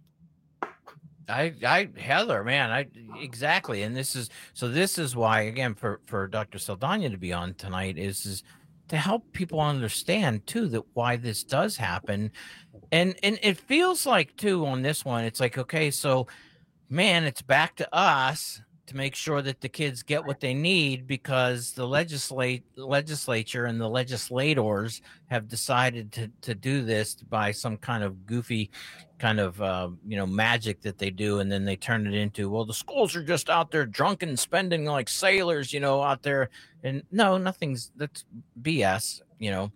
Speaker 13: I, I, Heather, man, I exactly, and this is so. This is why, again, for for Doctor Saldana to be on tonight is is to help people understand too that why this does happen, and and it feels like too on this one, it's like okay, so man, it's back to us to make sure that the kids get what they need because the legislate legislature and the legislators have decided to to do this by some kind of goofy kind of uh, you know magic that they do, and then they turn it into, well, the schools are just out there drunken spending like sailors, you know, out there, and no, nothing's, that's B S, you know.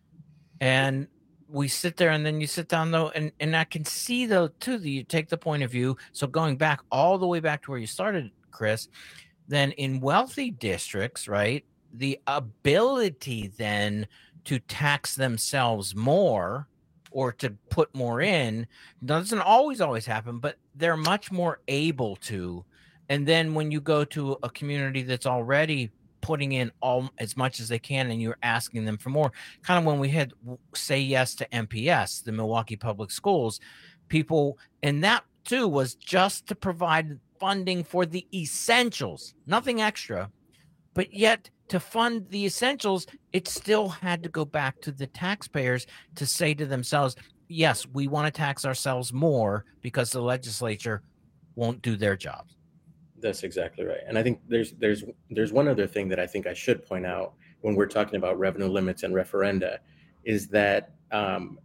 Speaker 13: And we sit there, and then you sit down though, and and I can see though too that you take the point of view. So going back all the way back to where you started, Chris, then in wealthy districts, right, the ability then to tax themselves more or to put more in doesn't always always happen, but they're much more able to. And then when you go to a community that's already putting in all as much as they can and you're asking them for more, kind of when we had Say Yes to M P S, the Milwaukee Public Schools, people, and that too was just to provide funding for the essentials, nothing extra, but yet to fund the essentials, it still had to go back to the taxpayers to say to themselves, yes, we want to tax ourselves more because the legislature won't do their jobs.
Speaker 15: That's exactly right. And I think there's there's there's one other thing that I think I should point out when we're talking about revenue limits and referenda is that um,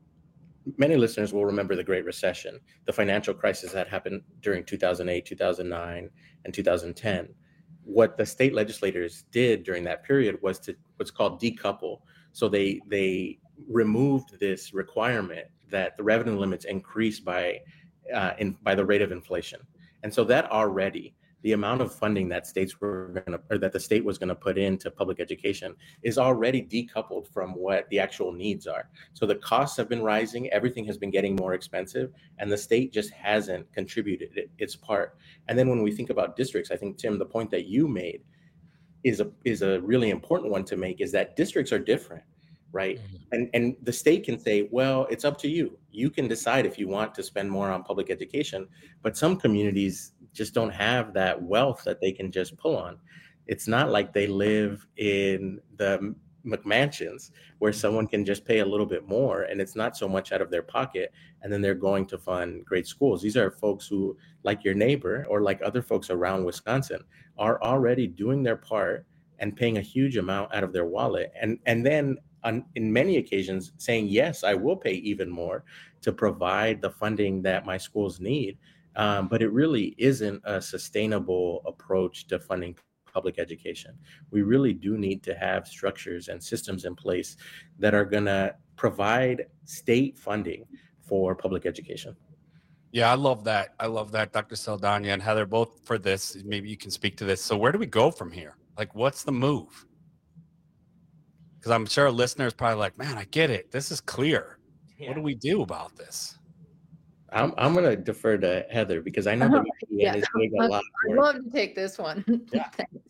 Speaker 15: many listeners will remember the Great Recession, the financial crisis that happened during two thousand eight, two thousand nine, and two thousand ten. What the state legislators did during that period was to what's called decouple. So they they removed this requirement that the revenue limits increase by uh, in by the rate of inflation. And so that already, the amount of funding that states were going to, or that the state was going to put into public education is already decoupled from what the actual needs are. So the costs have been rising, everything has been getting more expensive, and the state just hasn't contributed its part. And then when we think about districts, I think, Tim, the point that you made is a is a really important one to make, is that districts are different, right? And and the state can say, well, it's up to you. You can decide if you want to spend more on public education, but some communities just don't have that wealth that they can just pull on. It's not like they live in the McMansions where someone can just pay a little bit more and it's not so much out of their pocket, and then they're going to fund great schools. These are folks who, like your neighbor or like other folks around Wisconsin, are already doing their part and paying a huge amount out of their wallet, and and then on, in many occasions saying, yes, I will pay even more to provide the funding that my schools need. Um, but it really isn't a sustainable approach to funding public education. We really do need to have structures and systems in place that are going to provide state funding for public education.
Speaker 9: Yeah, I love that. I love that, Doctor Saldana and Heather, both for this. Maybe you can speak to this. So where do we go from here? Like, what's the move? Because I'm sure listeners probably like, man, I get it. This is clear. Yeah. What do we do about this?
Speaker 15: I'm I'm going to defer to Heather because I know that
Speaker 16: yeah.
Speaker 15: is doing a lot.
Speaker 16: I'd love to take this one.
Speaker 15: Yeah.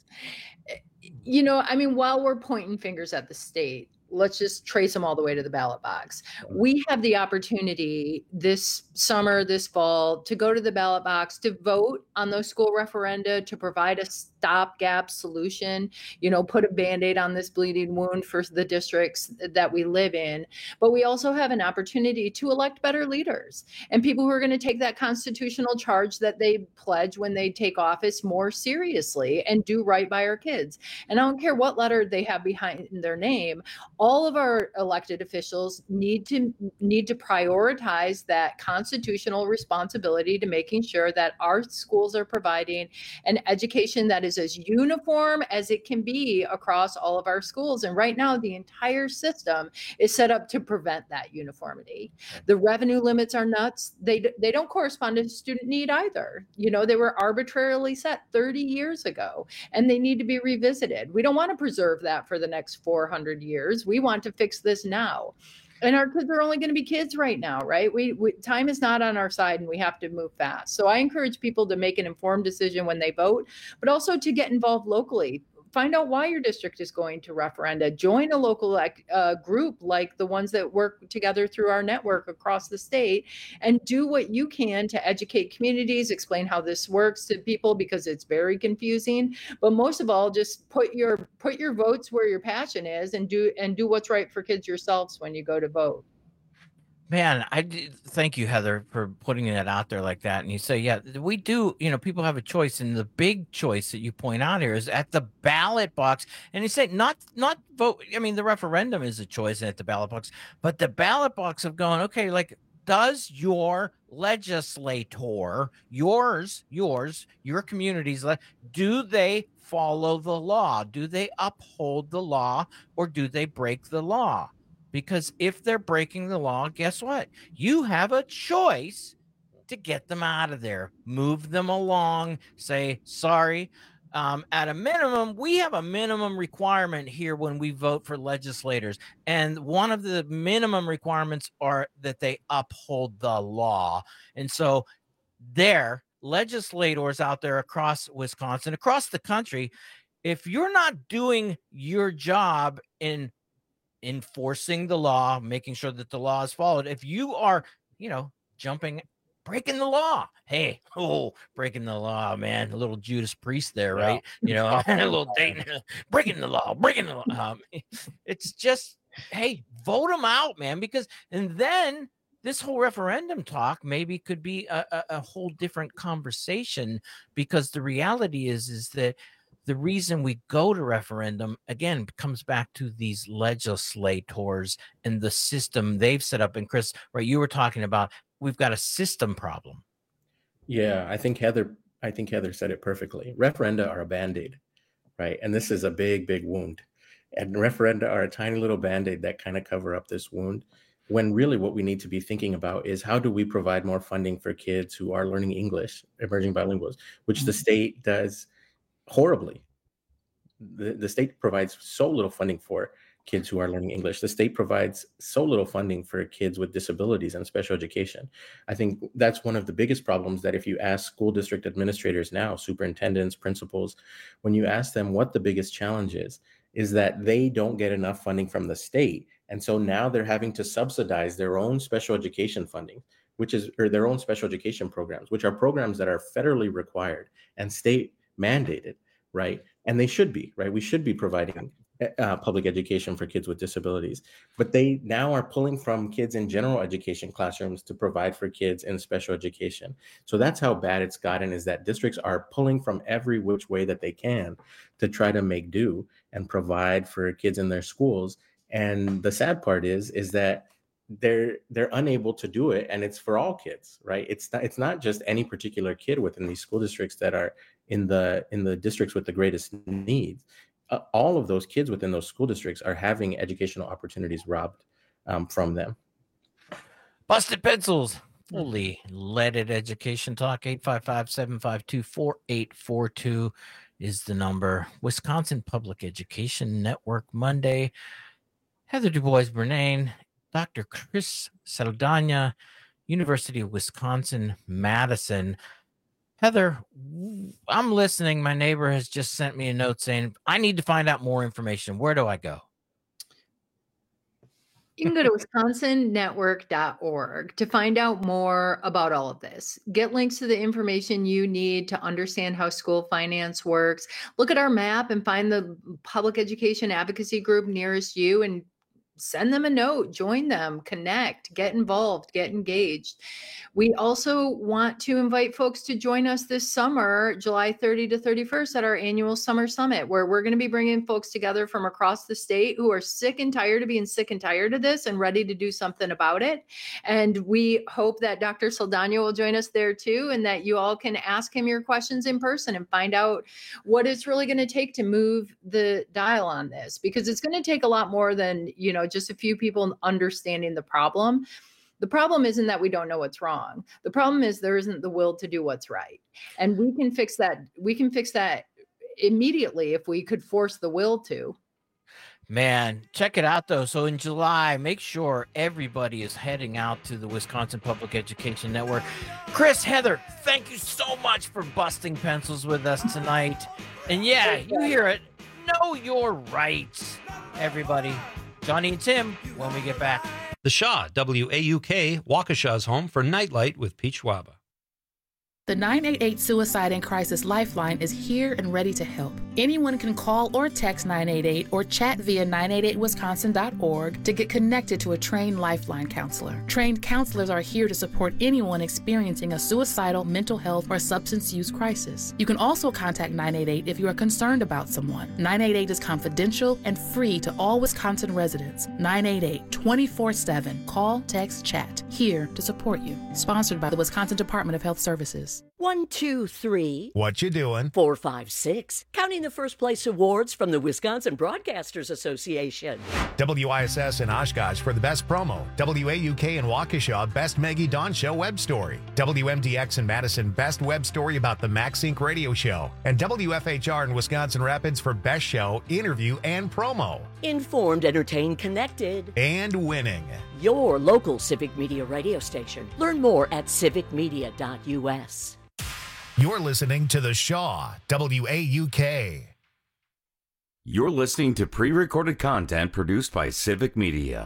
Speaker 16: You know, I mean, while we're pointing fingers at the state, let's just trace them all the way to the ballot box. We have the opportunity this summer, this fall, to go to the ballot box, to vote on those school referenda, to provide a stopgap solution, you know, put a Band-Aid on this bleeding wound for the districts that we live in. But we also have an opportunity to elect better leaders and people who are going to take that constitutional charge that they pledge when they take office more seriously and do right by our kids. And I don't care what letter they have behind their name. All of our elected officials need to need to prioritize that constitutional responsibility to making sure that our schools are providing an education that is as uniform as it can be across all of our schools. And right now, the entire system is set up to prevent that uniformity. The revenue limits are nuts. They they don't correspond to student need either. You know, they were arbitrarily set thirty years ago, and they need to be revisited. We don't want to preserve that for the next four hundred years. We want to fix this now. And our kids are only going to be kids right now, right? We, we time is not on our side and we have to move fast. So I encourage people to make an informed decision when they vote, but also to get involved locally. Find out why your district is going to referenda. Join a local uh, group like the ones that work together through our network across the state, and do what you can to educate communities, explain how this works to people because it's very confusing. But most of all, just put your put your votes where your passion is, and do and do what's right for kids yourselves when you go to vote.
Speaker 13: Man, I did, thank you, Heather, for putting that out there like that. And you say, yeah, we do, you know, people have a choice. And the big choice that you point out here is at the ballot box. And you say not, not vote. I mean, the referendum is a choice at the ballot box, but the ballot box of going, okay, like, does your legislator, yours, yours, your communities, do they follow the law? Do they uphold the law, or do they break the law? Because if they're breaking the law, guess what? You have a choice to get them out of there, move them along, say, sorry. Um, at a minimum, we have a minimum requirement here when we vote for legislators. And one of the minimum requirements are that they uphold the law. And so there, legislators out there across Wisconsin, across the country, if you're not doing your job in enforcing the law, making sure that the law is followed, if you are, you know, jumping, breaking the law, hey, oh, breaking the law, man, a little Judas Priest there, right? Yeah. You know, a little Dayton, breaking the law, breaking the law. Um, it's just, hey, vote them out, man, because, and then this whole referendum talk maybe could be a, a, a whole different conversation, because the reality is, is that the reason we go to referendum, again, comes back to these legislators and the system they've set up. And Chris, right, you were talking about, we've got a system problem.
Speaker 15: Yeah, I think Heather, I think Heather said it perfectly. Referenda are a Band-Aid, right? And this is a big, big wound. And referenda are a tiny little Band-Aid that kind of cover up this wound, when really what we need to be thinking about is, how do we provide more funding for kids who are learning English, emerging bilinguals, which mm-hmm. the state does horribly. The, the state provides so little funding for kids who are learning English. The state provides so little funding for kids with disabilities and special education. I think that's one of the biggest problems, that if you ask school district administrators now, superintendents, principals, when you ask them what the biggest challenge is, is that they don't get enough funding from the state. And so now they're having to subsidize their own special education funding, which is, or their own special education programs, which are programs that are federally required and state mandated, right? And they should be, right? We should be providing uh, public education for kids with disabilities, but they now are pulling from kids in general education classrooms to provide for kids in special education. So that's how bad it's gotten, is that districts are pulling from every which way that they can to try to make do and provide for kids in their schools. And the sad part is, is that they're they're unable to do it, and it's for all kids, right? It's not it's not just any particular kid within these school districts that are in the in the districts with the greatest needs. Uh, all of those kids within those school districts are having educational opportunities robbed um, from them.
Speaker 13: Busted Pencils, fully leaded education talk. Eight five five, seven five two, four eight four two is the number. Wisconsin Public Education Network Monday. Heather DuBois Bernayne, Doctor Chris Saldana, University of Wisconsin, Madison. Heather, I'm listening. My neighbor has just sent me a note saying, I need to find out more information. Where do I go?
Speaker 16: You can go to wisconsin network dot org to find out more about all of this. Get links to the information you need to understand how school finance works. Look at our map and find the public education advocacy group nearest you and send them a note, join them, connect, get involved, get engaged. We also want to invite folks to join us this summer, July thirtieth to thirty-first, at our annual Summer Summit, where we're going to be bringing folks together from across the state who are sick and tired of being sick and tired of this and ready to do something about it. And we hope that Doctor Saldana will join us there too, and that you all can ask him your questions in person and find out what it's really going to take to move the dial on this, because it's going to take a lot more than, you know, just a few people understanding the problem. The problem isn't that we don't know what's wrong. The problem is there isn't the will to do what's right. And we can fix that. We can fix that immediately if we could force the will to.
Speaker 13: Man, check it out, though. So in July, make sure everybody is heading out to the Wisconsin Public Education Network. Chris, Heather, thank you so much for busting pencils with us tonight. And yeah, you hear it. Know your rights, everybody. Johnny and Tim, when we get back.
Speaker 10: The Shaw, W A U K, Waukesha's home for Nightlight with Peach Waba.
Speaker 12: The nine eight eight Suicide and Crisis Lifeline is here and ready to help. Anyone can call or text nine eight eight or chat via nine eight eight wisconsin dot org to get connected to a trained Lifeline counselor. Trained counselors are here to support anyone experiencing a suicidal, mental health, or substance use crisis. You can also contact nine eight eight if you are concerned about someone. nine eight eight is confidential and free to all Wisconsin residents. nine eight eight, twenty-four seven. Call, text, chat. Here to support you. Sponsored by the Wisconsin Department of Health Services.
Speaker 14: One, two, three.
Speaker 3: What you doing?
Speaker 14: Four, five, six. Counting the first place awards from the Wisconsin Broadcasters Association.
Speaker 3: W I S S in Oshkosh for the best promo. W A U K in Waukesha, best Maggie Dawn Show web story. W M D X in Madison, best web story about the MaxSync radio show. And W F H R in Wisconsin Rapids for best show, interview, and promo.
Speaker 14: Informed, entertained, connected.
Speaker 3: And winning.
Speaker 14: Your local Civic Media radio station. Learn more at civic media dot U S.
Speaker 3: You're listening to The Shaw, W A U K.
Speaker 11: You're listening to pre-recorded content produced by Civic Media.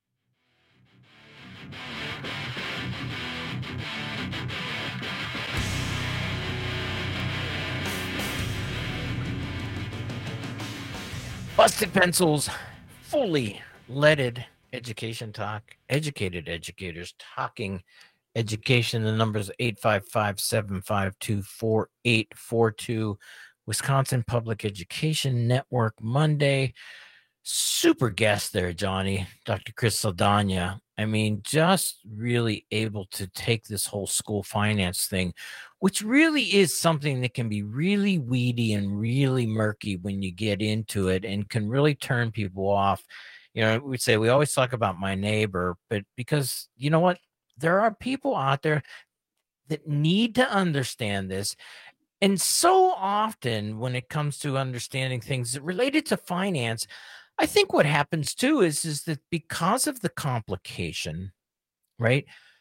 Speaker 13: Busted Pencils, fully leaded education talk, educated educators talking education. The number is eight five five, seven five two, four eight four two. Wisconsin Public Education Network Monday. Super guest there, Johnny, Doctor Chris Saldana. I mean, just really able to take this whole school finance thing, which really is something that can be really weedy and really murky when you get into it and can really turn people off. You know, we say we always talk about my neighbor, but because you know what? There are people out there that need to understand this. And so often when it comes to understanding things related to finance, I think what happens too is, is that because of the complication, right?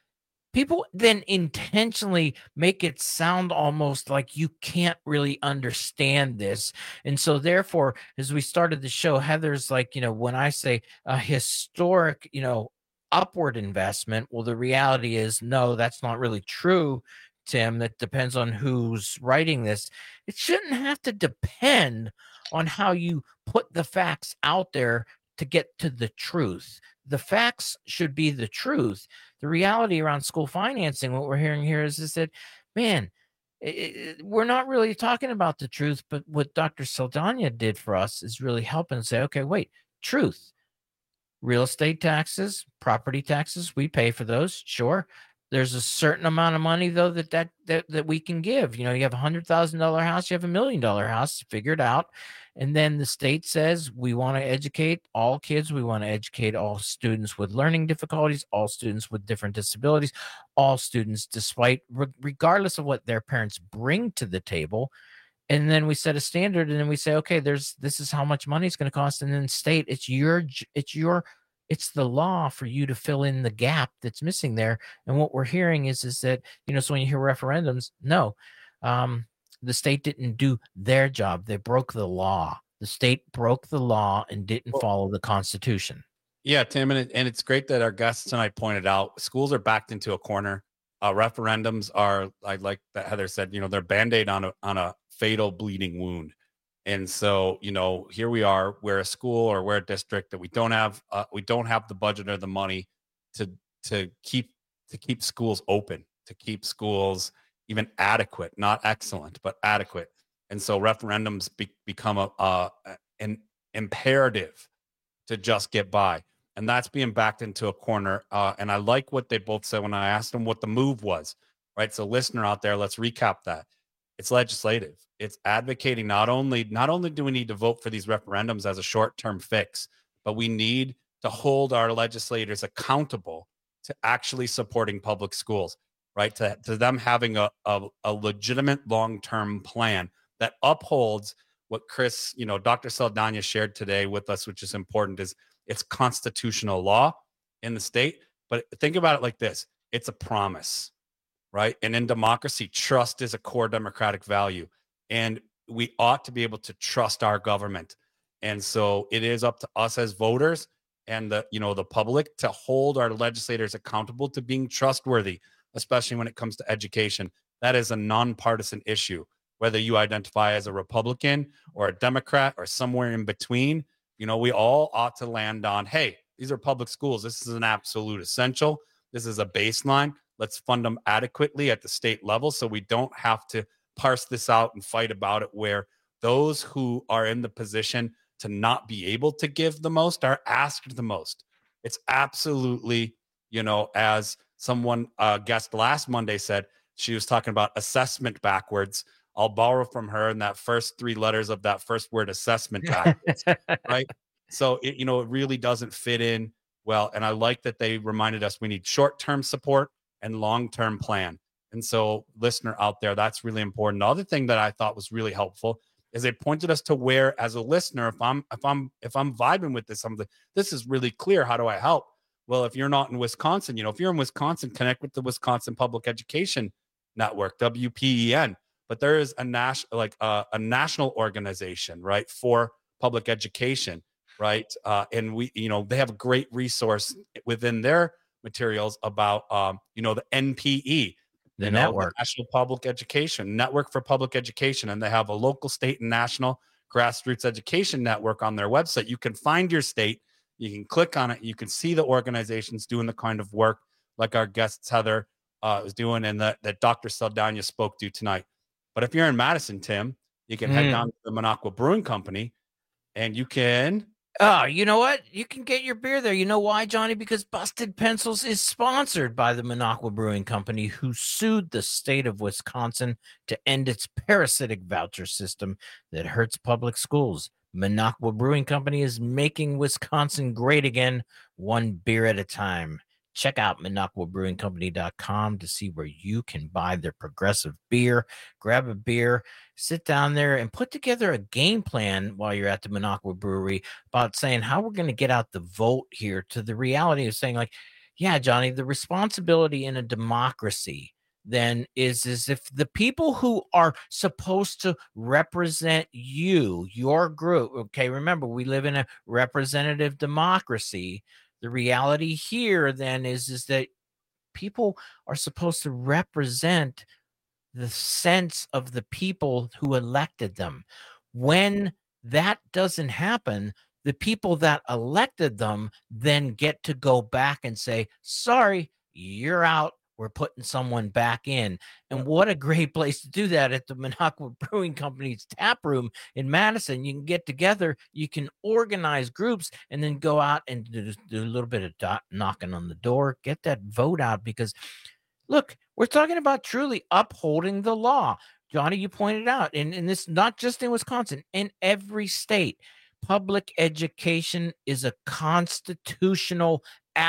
Speaker 13: people then intentionally make it sound almost like you can't really understand this. And so therefore, as we started the show, Heather's like, you know, when I say a historic, you know, upward investment, well, the reality is, no, that's not really true, Tim. That depends on who's writing this. It shouldn't have to depend on how you put the facts out there to get to the truth. The facts should be the truth. The reality around school financing, what we're hearing here is, is that, man, it, it, we're not really talking about the truth, but what Doctor Saldana did for us is really helping say, okay, wait, truth. Real estate taxes, property taxes, we pay for those, sure. There's a certain amount of money, though, that that that, that we can give. You know, you have a one hundred thousand dollars house, you have a million dollar house, figure it out. And then the state says we want to educate all kids. We want to educate all students with learning difficulties, all students with different disabilities, all students, despite regardless of what their parents bring to the table. And then we set a standard, and then we say, okay, there's this is how much money it's going to cost. And then state, it's your it's your it's the law for you to fill in the gap that's missing there. And what we're hearing is is that, you know, so when you hear referendums, no, um, the state didn't do their job. They broke the law. The state broke the law and didn't follow the Constitution.
Speaker 9: Yeah, Tim, and, it, and it's great that our guests tonight pointed out schools are backed into a corner. Uh, referendums are, I like that Heather said, you know, they're Band-Aid on a on a fatal bleeding wound. And so, you know, here we are, we're a school or we're a district that we don't have, uh, we don't have the budget or the money to to keep to keep schools open, to keep schools even adequate, not excellent, but adequate. And so referendums be, become a, uh, an imperative to just get by. And that's being backed into a corner. Uh, and I like what they both said when I asked them what the move was, right? So listener out there, let's recap that. It's legislative. It's advocating not only, not only do we need to vote for these referendums as a short-term fix, but we need to hold our legislators accountable to actually supporting public schools. Right, to, to them having a, a, a legitimate long-term plan that upholds what Chris, you know, Doctor Saldana shared today with us, which is important, is it's constitutional law in the state. But think about it like this. It's a promise, right? And in democracy, trust is a core democratic value. And we ought to be able to trust our government. And so it is up to us as voters and the, you know, the public to hold our legislators accountable to being trustworthy, especially when it comes to education. That is a nonpartisan issue, whether you identify as a Republican or a Democrat or somewhere in between. You know, we all ought to land on, hey, these are public schools. This is an absolute essential. This is a baseline. Let's fund them adequately at the state level so we don't have to parse this out and fight about it, where those who are in the position to not be able to give the most are asked the most. It's absolutely, you know, as someone uh, guest last Monday said, she was talking about assessment backwards. I'll borrow from her in that first three letters of that first word, assessment backwards, right? So, it, you know, it really doesn't fit in well. And I like that they reminded us we need short-term support and long-term plan. And so, listener out there, that's really important. The other thing that I thought was really helpful is they pointed us to where, as a listener, if I'm if I'm if I'm vibing with this, I'm like, this is really clear. How do I help? Well, if you're not in Wisconsin, you know, if you're in Wisconsin, connect with the Wisconsin Public Education Network, W P E N. But there is a national, like uh, a national organization, right, for public education, right? Uh, and we, you know, they have a great resource within their materials about, um, you know, the N P E,
Speaker 13: the
Speaker 9: you know,
Speaker 13: network,
Speaker 9: the National Public Education Network for Public Education, and they have a local, state, and national grassroots education network on their website. You can find your state. You can click on it. You can see the organizations doing the kind of work like our guest Heather uh, is doing and that, that Doctor Saldana spoke to tonight. But if you're in Madison, Tim, you can mm. head down to the Minocqua Brewing Company and you can...
Speaker 13: Oh, you know what? You can get your beer there. You know why, Johnny? Because Busted Pencils is sponsored by the Minocqua Brewing Company, who sued the state of Wisconsin to end its parasitic voucher system that hurts public schools. Minocqua Brewing Company is making Wisconsin great again, one beer at a time. Check out Minocqua Brewing Company dot com to see where you can buy their progressive beer. Grab a beer, sit down there, and put together a game plan while you're at the Minocqua Brewery about saying how we're going to get out the vote here, to the reality of saying, like, yeah, Johnny, the responsibility in a democracy then is, is if the people who are supposed to represent you, your group, okay, remember, we live in a representative democracy. The reality here then is, is that people are supposed to represent the sense of the people who elected them. When that doesn't happen, the people that elected them then get to go back and say, sorry, you're out. We're putting someone back in. And what a great place to do that at the Minocqua Brewing Company's tap room in Madison. You can get together, you can organize groups, and then go out and do, do a little bit of dot, knocking on the door, get that vote out. Because, look, we're talking about truly upholding the law. Johnny, you pointed out, and, and this not just in Wisconsin, in every state, public education is a constitutional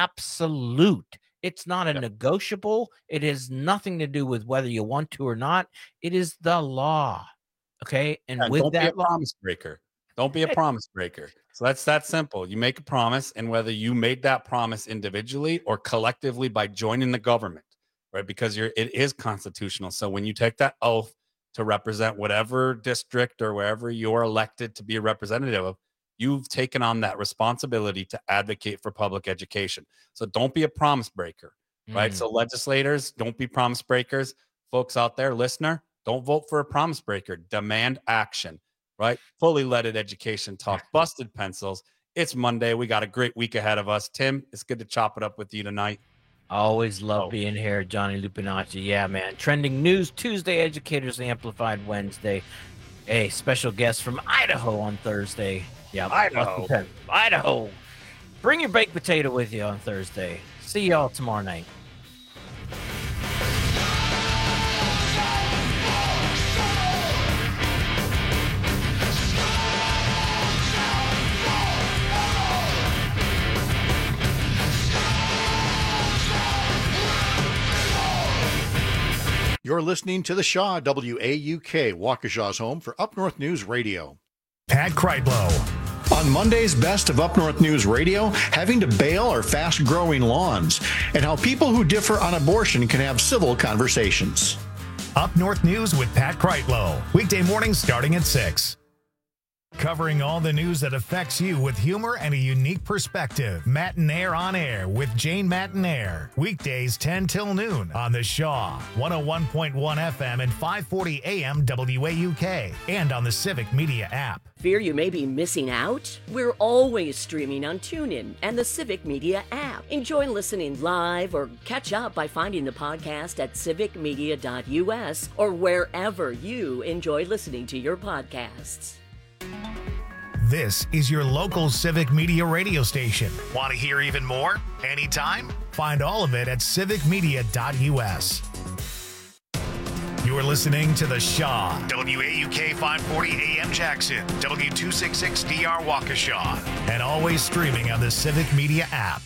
Speaker 13: absolute. It's not a yep. negotiable. It has nothing to do with whether you want to or not. It is the law. Okay. And
Speaker 9: yeah,
Speaker 13: with
Speaker 9: don't
Speaker 13: that
Speaker 9: be a law, promise breaker. Don't be a promise breaker. So that's that simple. You make a promise, and whether you made that promise individually or collectively by joining the government, right? Because you're it is constitutional. So when you take that oath to represent whatever district or wherever you're elected to be a representative of, you've taken on that responsibility to advocate for public education. So don't be a promise breaker, right? Mm. So legislators, don't be promise breakers. Folks out there, listener, don't vote for a promise breaker. Demand action, right? Fully leaded education talk, busted pencils. It's Monday. We got a great week ahead of us. Tim, it's good to chop it up with you tonight.
Speaker 13: Always love oh. being here, Johnny Lupinacci. Yeah, man. Trending news Tuesday, Educators Amplified Wednesday. A special guest from Idaho on Thursday. Yeah,
Speaker 9: Idaho.
Speaker 13: Idaho. Bring your baked potato with you on Thursday. See y'all tomorrow night.
Speaker 24: You're listening to The Shaw, W A U K, Waukesha's home for Up North News Radio.
Speaker 3: Pat Kreitlow.
Speaker 28: On Monday's Best of Up North News Radio, having to bail our fast-growing lawns, and how people who differ on abortion can have civil conversations.
Speaker 3: Up North News with Pat Kreitlow. Weekday mornings starting at six. Covering all the news that affects you with humor and a unique perspective. Matinaire on Air with Jane Matinaire. Weekdays ten till noon on The Shaw, one oh one point one F M and five forty A M W A U K, and on the Civic Media app.
Speaker 14: Fear you may be missing out? We're always streaming on TuneIn and the Civic Media app. Enjoy listening live or catch up by finding the podcast at civic media dot U S or wherever you enjoy listening to your podcasts.
Speaker 3: This is your local Civic Media radio station. Want to hear even more? Anytime? Find all of it at civic media dot U S. You're listening to The Shaw, W A U K five forty A M Jackson, W two sixty-six D R Waukesha, and always streaming on the Civic Media app.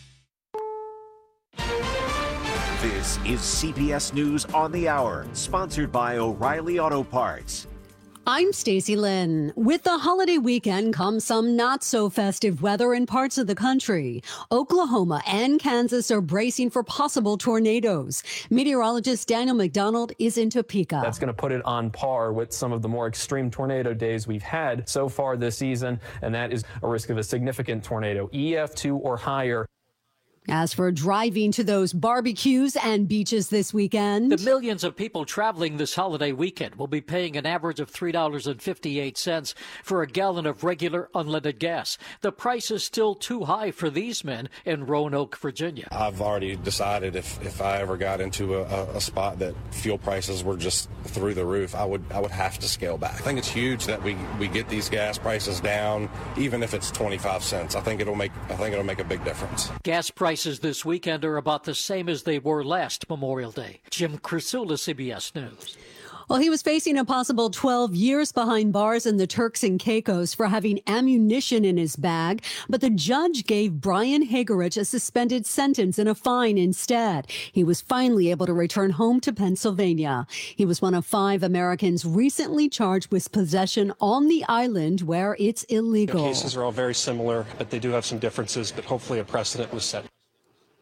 Speaker 1: This is C B S News on the Hour, sponsored by O'Reilly Auto Parts.
Speaker 17: I'm Stacey Lynn. With the holiday weekend comes some not so festive weather in parts of the country. Oklahoma and Kansas are bracing for possible tornadoes. Meteorologist Daniel McDonald is in Topeka.
Speaker 18: That's going to put it on par with some of the more extreme tornado days we've had so far this season, and that is a risk of a significant tornado, E F two or higher.
Speaker 17: As for driving to those barbecues and beaches this weekend,
Speaker 19: the millions of people traveling this holiday weekend will be paying an average of three dollars and fifty-eight cents for a gallon of regular unleaded gas. The price is still too high for these men in Roanoke, Virginia.
Speaker 20: I've already decided if, if I ever got into a, a spot that fuel prices were just through the roof, I would I would have to scale back. I think it's huge that we, we get these gas prices down, even if it's twenty-five cents. I think it'll make I think it'll make a big difference.
Speaker 19: Gas prices Prices this weekend are about the same as they were last Memorial Day. Jim Krasula, C B S News.
Speaker 17: Well, he was facing a possible twelve years behind bars in the Turks and Caicos for having ammunition in his bag. But the judge gave Brian Hagerich a suspended sentence and a fine instead. He was finally able to return home to Pennsylvania. He was one of five Americans recently charged with possession on the island where it's illegal.
Speaker 21: The cases are all very similar, but they do have some differences, but hopefully a precedent was set.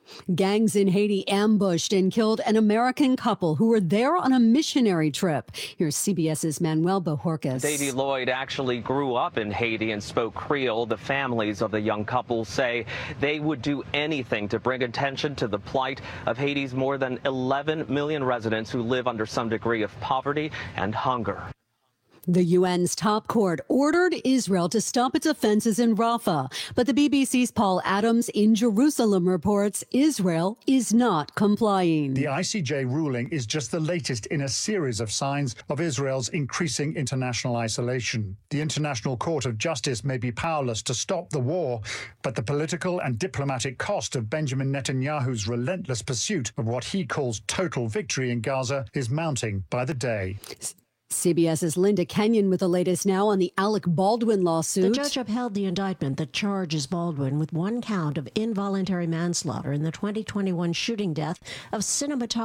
Speaker 17: Gangs in Haiti ambushed and killed an American couple who were there on a missionary trip. Here's CBS's Manuel Bojorquez.
Speaker 2: Davy Lloyd actually grew up in Haiti and spoke Creole. The families of the young couple say they would do anything to bring attention to the plight of Haiti's more than eleven million residents who live under some degree of poverty and hunger.
Speaker 17: The U N's top court ordered Israel to stop its offenses in Rafah, but the B B C's Paul Adams in Jerusalem reports Israel is not complying.
Speaker 4: The I C J ruling is just the latest in a series of signs of Israel's increasing international isolation. The International Court of Justice may be powerless to stop the war, but the political and diplomatic cost of Benjamin Netanyahu's relentless pursuit of what he calls total victory in Gaza is mounting by the day.
Speaker 17: CBS's Linda Kenyon with the latest now on the Alec Baldwin lawsuit.
Speaker 5: The judge upheld the indictment that charges Baldwin with one count of involuntary manslaughter in the twenty twenty-one shooting death of cinematographer